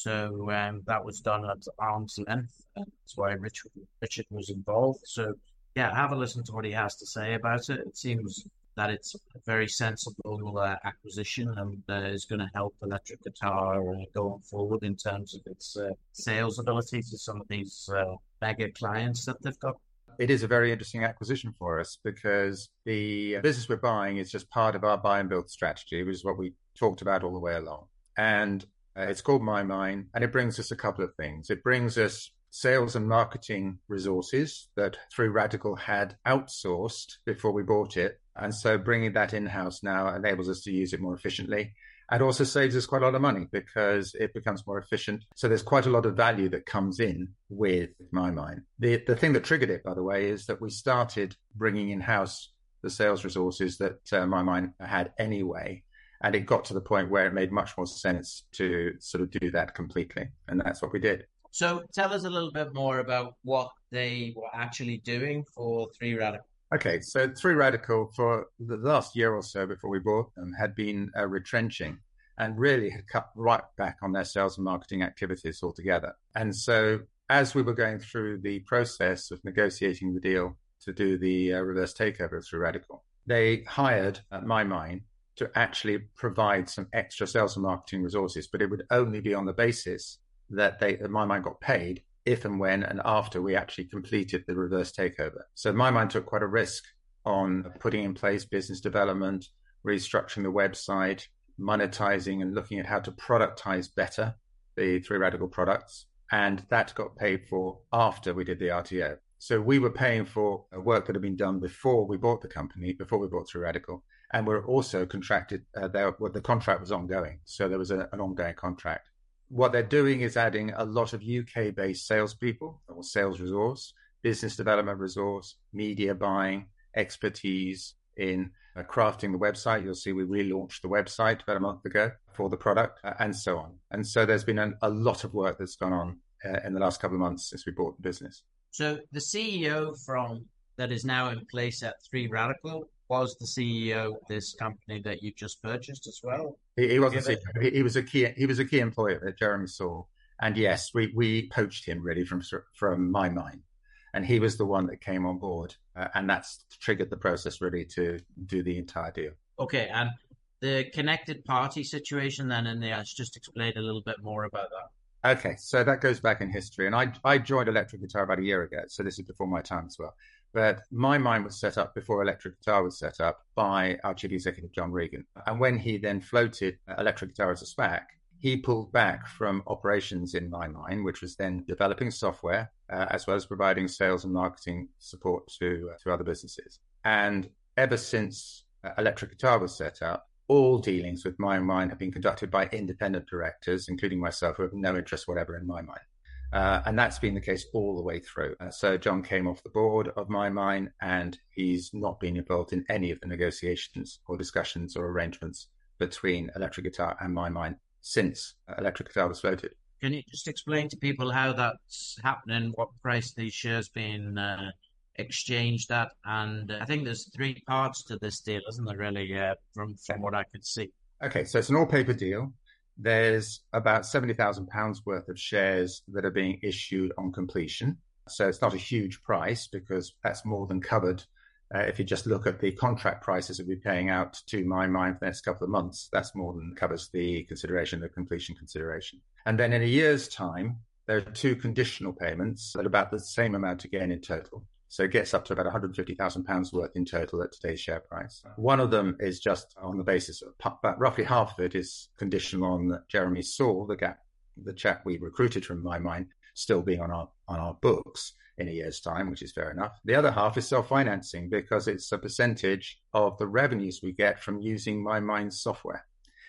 So um, that was done at arm's length. That's why Richard, Richard was involved. So yeah, have a listen to what he has to say about it. It seems that it's a very sensible uh, acquisition and uh, is going to help Electric Qatar uh, going forward in terms of its uh, sales ability to some of these uh, mega clients that they've got. It is a very interesting acquisition for us because the business we're buying is just part of our buy and build strategy, which is what we talked about all the way along. And uh, it's called MyMine, and it brings us a couple of things. It brings us sales and marketing resources that Through Radical had outsourced before we bought it. And so bringing that in-house now enables us to use it more efficiently. and also saves us quite a lot of money because it becomes more efficient. So there's quite a lot of value that comes in with MyMine. The, the thing that triggered it, by the way, is that we started bringing in-house the sales resources that uh, MyMine had anyway. And it got to the point where it made much more sense to sort of do that completely. And that's what we did. So tell us a little bit more about what they were actually doing for three Radical. Okay, so three Radical for the last year or so before we bought them had been uh, retrenching and really had cut right back on their sales and marketing activities altogether. And so as we were going through the process of negotiating the deal to do the uh, reverse takeover of three Radical, they hired uh, MyMine to actually provide some extra sales and marketing resources, but it would only be on the basis that they that MyMine got paid if and when and after we actually completed the reverse takeover. So MyMine took quite a risk on putting in place business development, restructuring the website, monetizing and looking at how to productize better the three Radical products. And that got paid for after we did the R T O. So we were paying for work that had been done before we bought the company, before we bought three Radical. And we're also contracted, uh, there, well, the contract was ongoing. So there was a, an ongoing contract. What they're doing is adding a lot of U K-based salespeople or sales resource, business development resource, media buying, expertise in uh, crafting the website. You'll see we relaunched the website about a month ago for the product uh, and so on. And so there's been an, a lot of work that's gone on uh, in the last couple of months since we bought the business. So the C E O from that is now in place at three Radical was the C E O of this company that you just purchased as well? He, he wasn't C E O. He, he was a key. He was a key employee of it, Jeremy Saul. And yes, we we poached him really from from MyMine, and he was the one that came on board, uh, and that's triggered the process really to do the entire deal. Okay, and the connected party situation then in there, let's just explain a little bit more about that. Okay, so that goes back in history, and I I joined Electric Guitar about a year ago, so this is before my time as well. But MyMine was set up before Electric Guitar was set up by our chief executive, John Regan. And when he then floated Electric Guitar as a SPAC, he pulled back from operations in MyMine, which was then developing software, uh, as well as providing sales and marketing support to, uh, to other businesses. And ever since uh, Electric Guitar was set up, all dealings with MyMine have been conducted by independent directors, including myself, who have no interest whatever in MyMine. Uh, and that's been the case all the way through. Uh, so John came off the board of MyMine, and he's not been involved in any of the negotiations or discussions or arrangements between Electric Guitar and MyMine since uh, Electric Guitar was floated. Can you just explain to people how that's happening, what price these shares being uh, exchanged at? And uh, I think there's three parts to this deal, isn't there, really, uh, from, from what I could see? Okay, so it's an all-paper deal. There's about seventy thousand pounds worth of shares that are being issued on completion. So it's not a huge price because that's more than covered. Uh, if you just look at the contract prices that we're paying out to MyMine for the next couple of months, that's more than covers the consideration, the completion consideration. And then in a year's time, there are two conditional payments that are about the same amount again in total. So it gets up to about one hundred fifty thousand pounds worth in total at today's share price. One of them is just on the basis of, but roughly half of it is conditional on Jeremy Saul, the gap, the chap we recruited from MyMine, still being on our on our books in a year's time, which is fair enough. The other half is self-financing because it's a percentage of the revenues we get from using MyMine's software.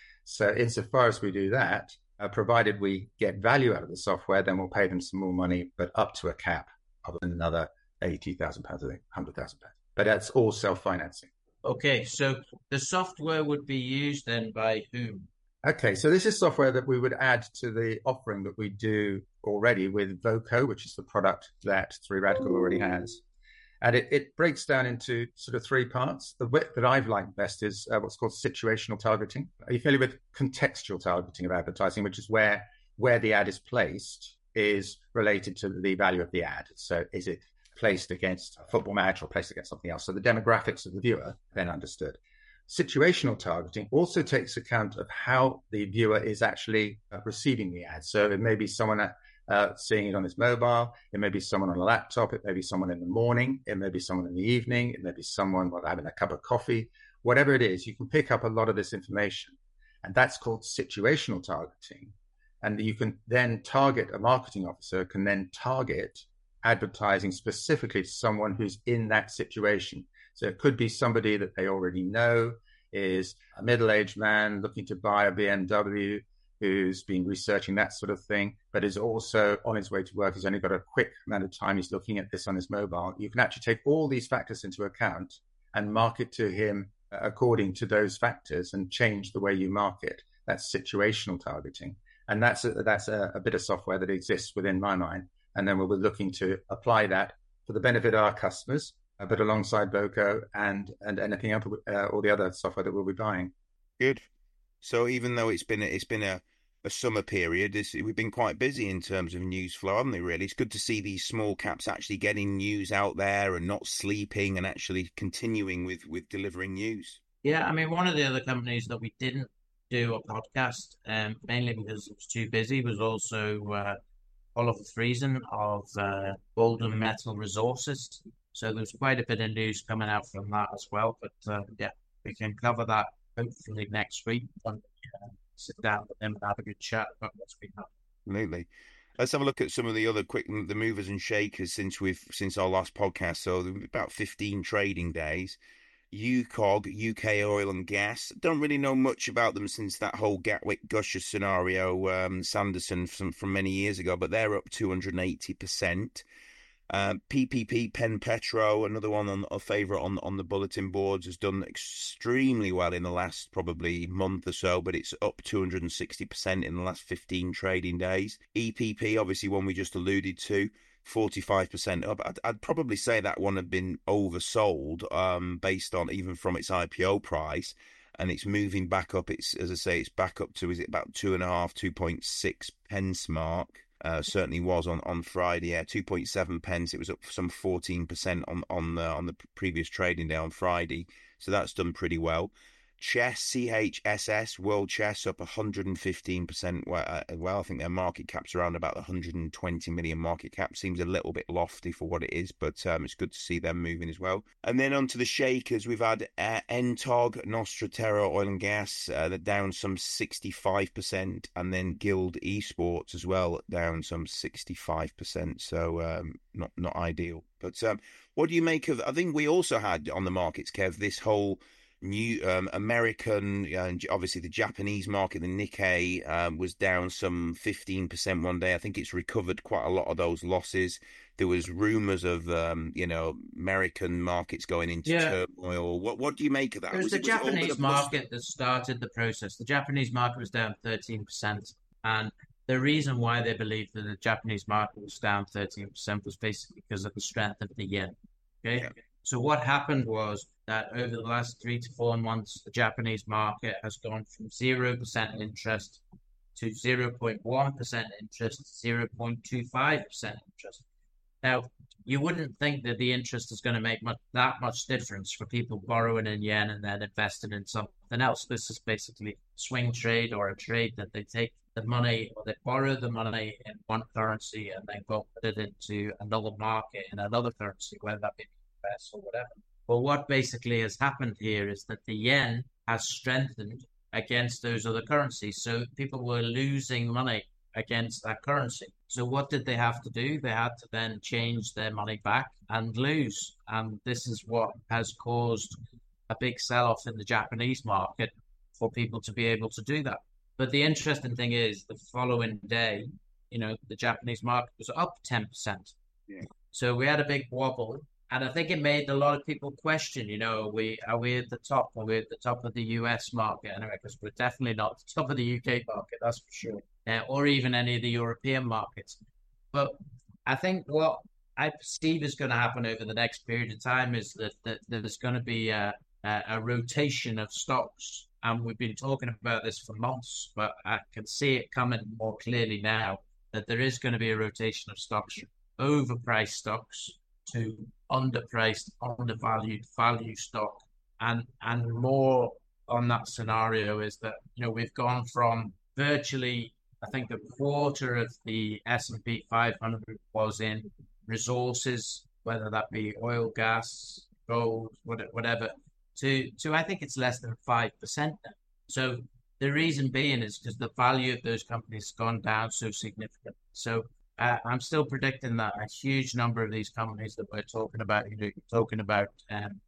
So insofar as we do that, uh, provided we get value out of the software, then we'll pay them some more money, but up to a cap of another eighty thousand pounds, I think, one hundred thousand pounds. But that's all self-financing. Okay, so the software would be used then by whom? Okay, so this is software that we would add to the offering that we do already with Voco, which is the product that three Radical already has. And it, it breaks down into sort of three parts. The bit that I've liked best is uh, what's called situational targeting. Are you familiar with contextual targeting of advertising, which is where, where the ad is placed is related to the value of the ad? So is it placed against a football match or placed against something else? So the demographics of the viewer then understood. Situational targeting also takes account of how the viewer is actually uh, receiving the ad. So it may be someone uh, seeing it on his mobile. It may be someone on a laptop. It may be someone in the morning. It may be someone in the evening. It may be someone while having a cup of coffee. Whatever it is, you can pick up a lot of this information. And that's called situational targeting. And you can then target, a marketing officer can then target advertising specifically to someone who's in that situation. So it could be somebody that they already know. is a middle-aged man looking to buy a B M W who's been researching that sort of thing, but is also on his way to work. He's only got a quick amount of time. He's looking at this on his mobile. You can actually take all these factors into account and market to him according to those factors and change the way you market. That's situational targeting. And that's a, that's a, a bit of software that exists within my mind. And then we're looking to apply that for the benefit of our customers, uh, but alongside Boco and, and anything else, uh, all the other software that we'll be buying. Good. So even though it's been a, it's been a, a summer period, it's, we've been quite busy in terms of news flow, haven't we, really? It's good to see these small caps actually getting news out there and not sleeping and actually continuing with, with delivering news. Yeah, I mean, one of the other companies that we didn't do a podcast, um, mainly because it was too busy, was also uh, Oliver Friesen of uh, Golden Metal Resources. So there's quite a bit of news coming out from that as well. But uh, yeah, we can cover that hopefully next week and uh, sit down with them and have a good chat about what's been happening. Absolutely. Let's have a look at some of the other quick the movers and shakers since we've since our last podcast. So about fifteen trading days. U K O G, U K Oil and Gas. Don't really know much about them since that whole Gatwick Gusher scenario, um, Sanderson from, from many years ago, but they're up two hundred eighty percent. Uh, P P P, Penn Petro, another one on a favourite on on the bulletin boards, has done extremely well in the last probably month or so, but it's up two hundred sixty percent in the last fifteen trading days. E P P, obviously one we just alluded to, forty-five percent up. I'd, I'd probably say that one had been oversold um, based on even from its I P O price, and it's moving back up. It's, as I say, it's back up to, is it about two and a half, two point six pence mark. Uh, certainly was on, on Friday, yeah, two point seven pence. It was up some fourteen percent on on the on the previous trading day on Friday, so that's done pretty well. Chess, C H S S, World Chess up one hundred fifteen percent. Well, uh, well, I think their market cap's around about one hundred twenty million market cap. Seems a little bit lofty for what it is, but um, it's good to see them moving as well. And then onto the shakers, we've had uh, N T O G, Nostra Oil and Gas, uh, they're down some sixty-five percent, and then Guild Esports as well, down some sixty-five percent. So um, not not ideal. But um, what do you make of? I think we also had on the markets, Kev, this whole new um, American and uh, obviously the Japanese market, the Nikkei um, was down some fifteen percent one day. I think it's recovered quite a lot of those losses. There was rumors of um, you know American markets going into yeah. turmoil. What what do you make of that? It was, was the it, was Japanese market that started the process. The Japanese market was down thirteen percent, and the reason why they believed that the Japanese market was down thirteen percent was basically because of the strength of the yen. Okay. Yeah. So what happened was that over the last three to four months, the Japanese market has gone from zero percent interest to zero point one percent interest to zero point two five percent interest. Now, you wouldn't think that the interest is going to make much, that much difference for people borrowing in yen and then investing in something else. This is basically swing trade or a trade that they take the money or they borrow the money in one currency and then go put it into another market in another currency, whether that be or whatever. Well, what basically has happened here is that the yen has strengthened against those other currencies. So people were losing money against that currency. So what did they have to do? They had to then change their money back and lose. And this is what has caused a big sell-off in the Japanese market for people to be able to do that. But the interesting thing is the following day, you know, the Japanese market was up ten percent. Yeah. So we had a big wobble. And I think it made a lot of people question, you know, are we, are we at the top? Are we at the top of the U S market? Anyway, because we're definitely not at the top of the U K market, that's for sure, uh, or even any of the European markets. But I think what I perceive is going to happen over the next period of time is that, that, that there's going to be a, a, a rotation of stocks. And we've been talking about this for months, but I can see it coming more clearly now that there is going to be a rotation of stocks, overpriced stocks, to underpriced, undervalued value stock. And and more on that scenario is that, you know, we've gone from virtually, I think a quarter of the S and P five hundred was in resources, whether that be oil, gas, gold, whatever, to, to I think it's less than five percent now. So the reason being is because the value of those companies has gone down so significantly. So Uh, I'm still predicting that a huge number of these companies that we're talking about, you know, talking about um,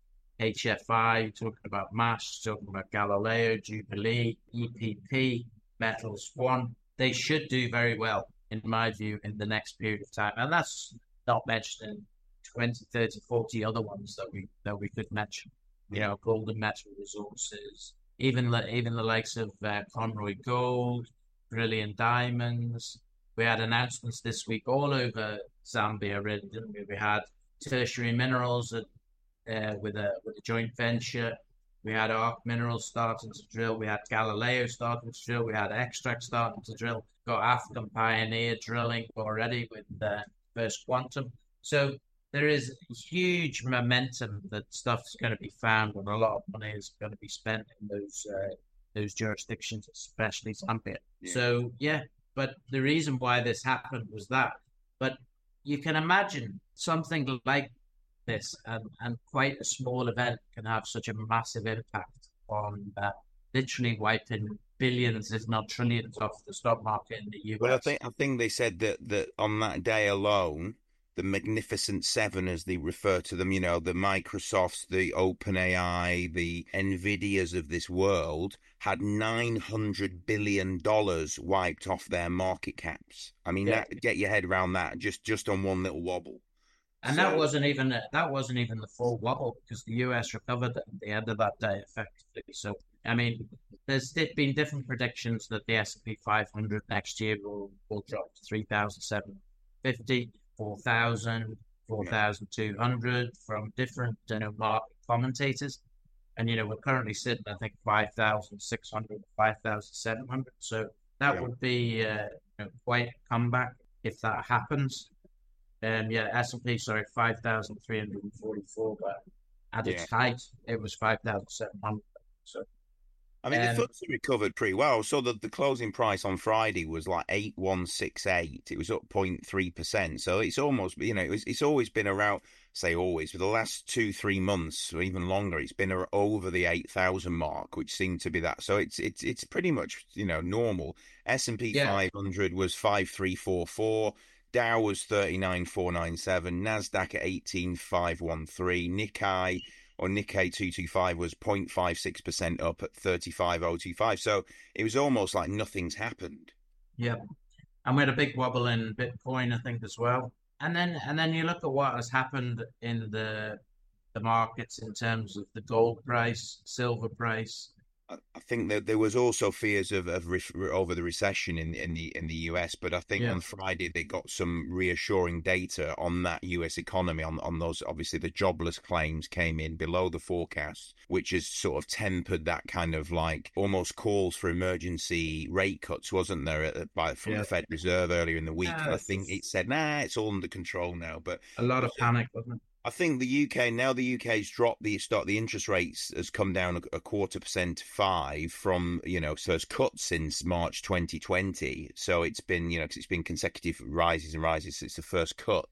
H F I, talking about MASH, talking about Galileo, Jubilee, E P P, Metals One. They should do very well, in my view, in the next period of time. And that's not mentioning twenty, thirty, forty other ones that we that we could mention. You know, Golden Metal Resources, even the, even the likes of uh, Conroy Gold, Brilliant Diamonds. We had announcements this week all over Zambia, really, didn't we? We had Tertiary Minerals at, uh, with a with a joint venture. We had Arc Minerals starting to drill. We had Galileo starting to drill. We had Extract starting to drill. Got African Pioneer drilling already with uh, First Quantum. So there is huge momentum that stuff's going to be found, and a lot of money is going to be spent in those uh, those jurisdictions, especially Zambia. Yeah. So yeah, but the reason why this happened was that. But you can imagine something like this, and, and quite a small event can have such a massive impact on uh, literally wiping billions, if not trillions, off the stock market in the U S. Well, I think I think they said that that on that day alone, the Magnificent Seven, as they refer to them, you know, the Microsofts, the OpenAI, the Nvidias of this world, had nine hundred billion dollars wiped off their market caps. I mean, yeah. that, get your head around that just, just on one little wobble. And so, that wasn't even that wasn't even the full wobble, because the U S recovered at the end of that day effectively. So, I mean, there's been different predictions that the S and P five hundred next year will, will drop to three thousand seven hundred fifty, four thousand, four thousand two hundred from different, you know, market commentators. And, you know, we're currently sitting, I think, five thousand six hundred, five thousand seven hundred. So that yeah. would be uh, you know, quite a comeback if that happens. Um, yeah, S and P, sorry, five thousand three hundred forty-four, but at yeah. its height, it was five thousand seven hundred. So, I mean, um, the F T S E recovered pretty well. So the, the closing price on Friday was like eight one six eight. It was up zero point three percent. So it's almost, you know, it was, it's always been around, say always, for the last two, three months or even longer, it's been over the eight thousand mark, which seemed to be that. So it's it's it's pretty much, you know, normal. S and P yeah. five hundred was five three four four. Dow was thirty-nine four ninety-seven, NASDAQ at eighteen five thirteen, Nikkei or Nikkei two twenty-five was zero point five six percent up at thirty-five oh twenty-five. So it was almost like nothing's happened. Yeah. And we had a big wobble in Bitcoin, I think, as well. And then and then you look at what has happened in the the markets in terms of the gold price, silver price. I think that there was also fears of, of re- over the recession in in the in the U S, but I think yeah. on Friday they got some reassuring data on that U S economy. On on those, obviously the jobless claims came in below the forecast, which has sort of tempered that kind of like almost calls for emergency rate cuts, wasn't there, by from yeah. the Fed Reserve earlier in the week? Yeah, I think it said, nah, it's all under control now. But a lot of panic, wasn't it? I think the U K, now the U K's dropped the start, the interest rates has come down a, a quarter percent to five from, you know, so it's cut since March twenty twenty. So it's been, you know, cause it's been consecutive rises and rises since the first cut.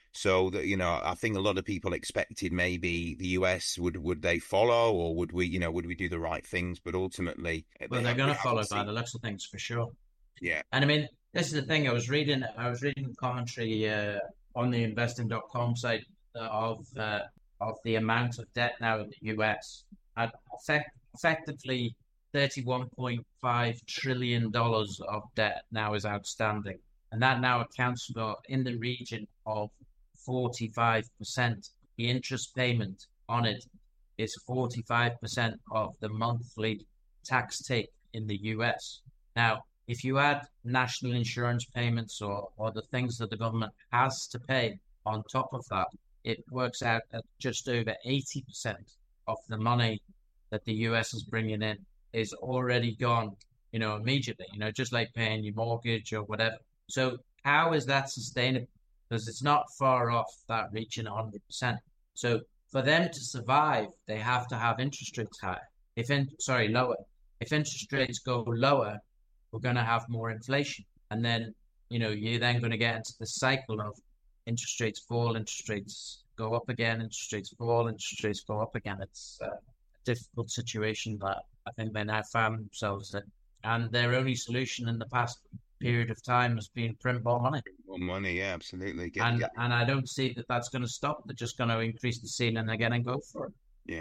So that, you know, I think a lot of people expected maybe the U S would, would they follow, or would we, you know, would we do the right things? But ultimately, well, they they're going to follow by the looks of things for sure. Yeah. And I mean, this is the thing. I was reading, I was reading commentary uh, on the investing dot com site of uh, of the amount of debt now in the U S. At effect, effectively thirty-one point five trillion dollars of debt now is outstanding, and that now accounts for in the region of forty-five percent. The interest payment on it is forty-five percent of the monthly tax take in the U S. Now, if you add national insurance payments or, or the things that the government has to pay on top of that, it works out at just over eighty percent of the money that the U S is bringing in is already gone, you know, immediately, you know, just like paying your mortgage or whatever. So how is that sustainable? Because it's not far off that reaching one hundred percent. So for them to survive, they have to have interest rates higher. If in, sorry, lower. If interest rates go lower, we're going to have more inflation. And then, you know, you're then going to get into the cycle of interest rates fall, interest rates go up again, interest rates fall, interest rates go up again. It's uh, a difficult situation that I think they now found themselves in. And their only solution in the past period of time has been print more money. More money, yeah, absolutely. Get, and get... and I don't see that that's going to stop. They're just going to increase the ceiling again and go for it. Yeah.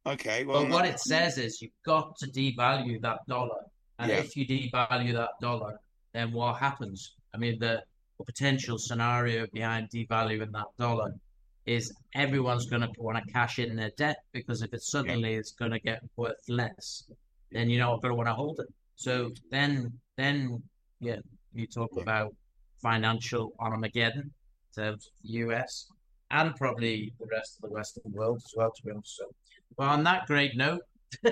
Okay, well, but what it says is you've got to devalue that dollar. And Yeah. if you devalue that dollar, then what happens? I mean, the, the potential scenario behind devaluing that dollar is everyone's going to want to cash in their debt, because if it suddenly is going to get worth less, then you're not going to want to hold it. So then, then yeah, you talk Yeah. about financial Armageddon to the U S and probably the rest of the Western world as well, to be honest. So, well, on that great note,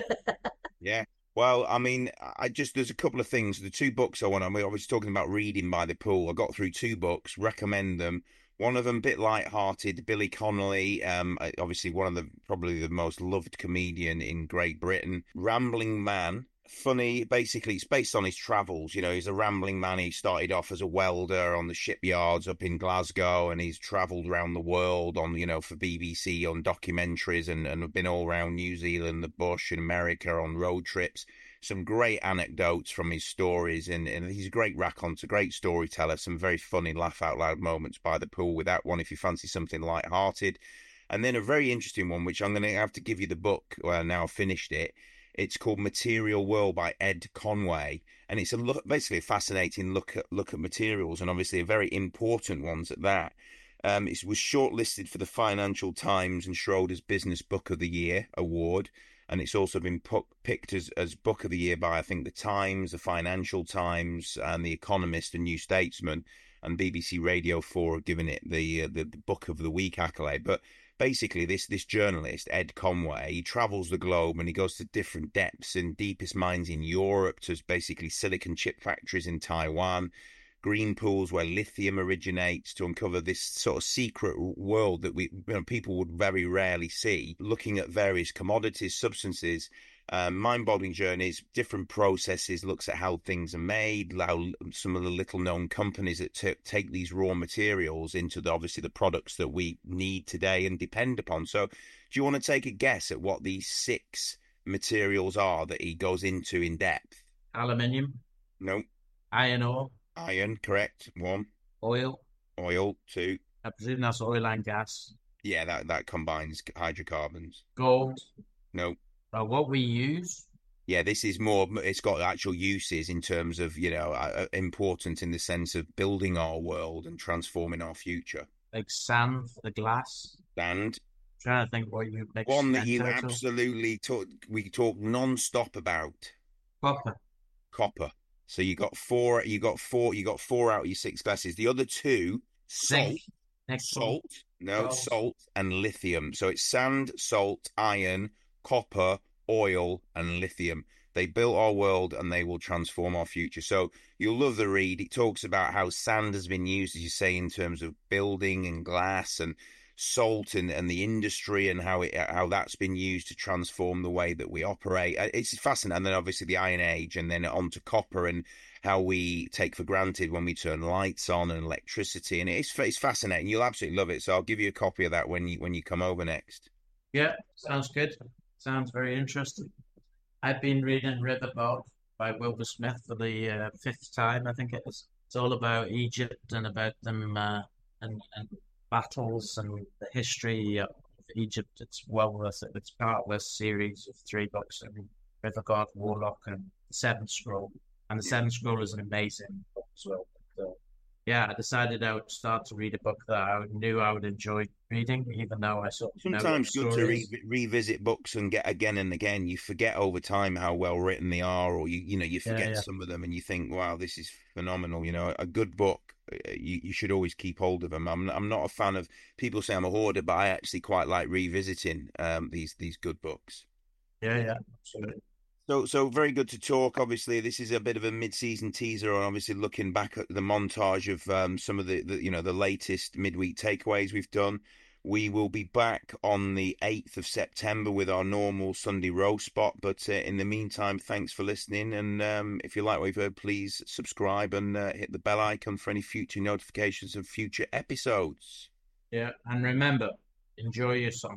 Yeah. Well, I mean, I just, there's a couple of things. The two books I want, I mean, I was talking about reading by the pool. I got through two books, recommend them. One of them, a bit light-hearted, Billy Connolly, um, obviously one of the, probably the most loved comedian in Great Britain. Rambling Man, funny, basically it's based on his travels. You know, he's a rambling man. He started off as a welder on the shipyards up in Glasgow, and he's travelled around the world on, you know, for B B C on documentaries, and, and been all around New Zealand, the bush, and America on road trips. Some great anecdotes from his stories, and, and he's a great raconteur, a great storyteller. Some very funny laugh out loud moments by the pool with that one if you fancy something light-hearted. And then a very interesting one, which I'm going to have to give you the book well, now I've finished it. It's called Material World by Ed Conway, and it's a look, basically a fascinating look at look at materials, and obviously a very important ones at that. Um, it was shortlisted for the Financial Times and Schroders Business Book of the Year award. And it's also been put, picked as, as Book of the Year by, I think, the Times, the Financial Times, and the Economist and New Statesman, and B B C Radio four have given it the, uh, the the Book of the Week accolade. But basically, this this journalist, Ed Conway, he travels the globe and he goes to different depths and deepest mines in Europe, to basically silicon chip factories in Taiwan, green pools where lithium originates, to uncover this sort of secret world that we, you know, people would very rarely see, looking at various commodities, substances, um, mind-boggling journeys, different processes, looks at how things are made, how some of the little-known companies that t- take these raw materials into the, obviously the products that we need today and depend upon. So do you want to take a guess at what these six materials are that he goes into in depth? aluminium, No. iron ore, Iron, correct. One. oil. Oil, two. I presume that's oil and gas. Yeah, that, that combines hydrocarbons. Gold. No. Uh, what we use. Yeah, this is more, it's got actual uses in terms of, you know, uh, important in the sense of building our world and transforming our future. Like sand for the glass. Sand. I'm trying to think what you make. One that you out of. absolutely talk, we talk non-stop about. Copper. Copper. So you got four, you got four, you got four out of your six glasses. The other two, salt, Zinc. Next salt, no, Salt. salt and lithium. So it's sand, salt, iron, copper, oil, and lithium. They built our world and they will transform our future. So you'll love the read. It talks about how sand has been used, as you say, in terms of building and glass, and salt and, and the industry, and how it how that's been used to transform the way that we operate. It's fascinating. And then obviously the Iron Age, and then on to copper and how we take for granted when we turn lights on and electricity. And it's it's fascinating. You'll absolutely love it. So I'll give you a copy of that when you when you come over next. Yeah, sounds good. Sounds very interesting. I've been reading Riverboat by Wilbur Smith for the uh, fifth time, I think it is. It's all about Egypt and about them uh, and, and battles and the history of Egypt. It's well worth it. It's part of a series of three books: I mean, River God, Warlock, and the Seventh Scroll. And the Seventh Scroll is an amazing book as well. So, yeah, I decided I would start to read a book that I knew I would enjoy reading, even though I sort of Sometimes know good to re- stories. revisit books and get again and again. You forget over time how well written they are, or you you know you Yeah, forget yeah. some of them, and you think, wow, this is phenomenal. You know, a good book, uh, you you should always keep hold of them. I'm I'm not a fan of people say I'm a hoarder, but I actually quite like revisiting um these these good books. Yeah, yeah, absolutely. So, so very good to talk. Obviously, this is a bit of a mid-season teaser, and obviously looking back at the montage of um, some of the, the, you know, the latest midweek takeaways we've done. We will be back on the eighth of September with our normal Sunday roast spot. But uh, in the meantime, thanks for listening. And um, if you like what you've heard, please subscribe and uh, hit the bell icon for any future notifications of future episodes. Yeah, and remember, enjoy your song.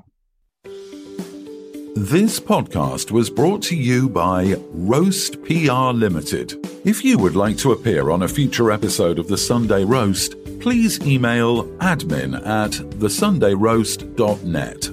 This podcast was brought to you by Roast P R Limited. If you would like to appear on a future episode of The Sunday Roast, please email admin at the sunday roast dot net.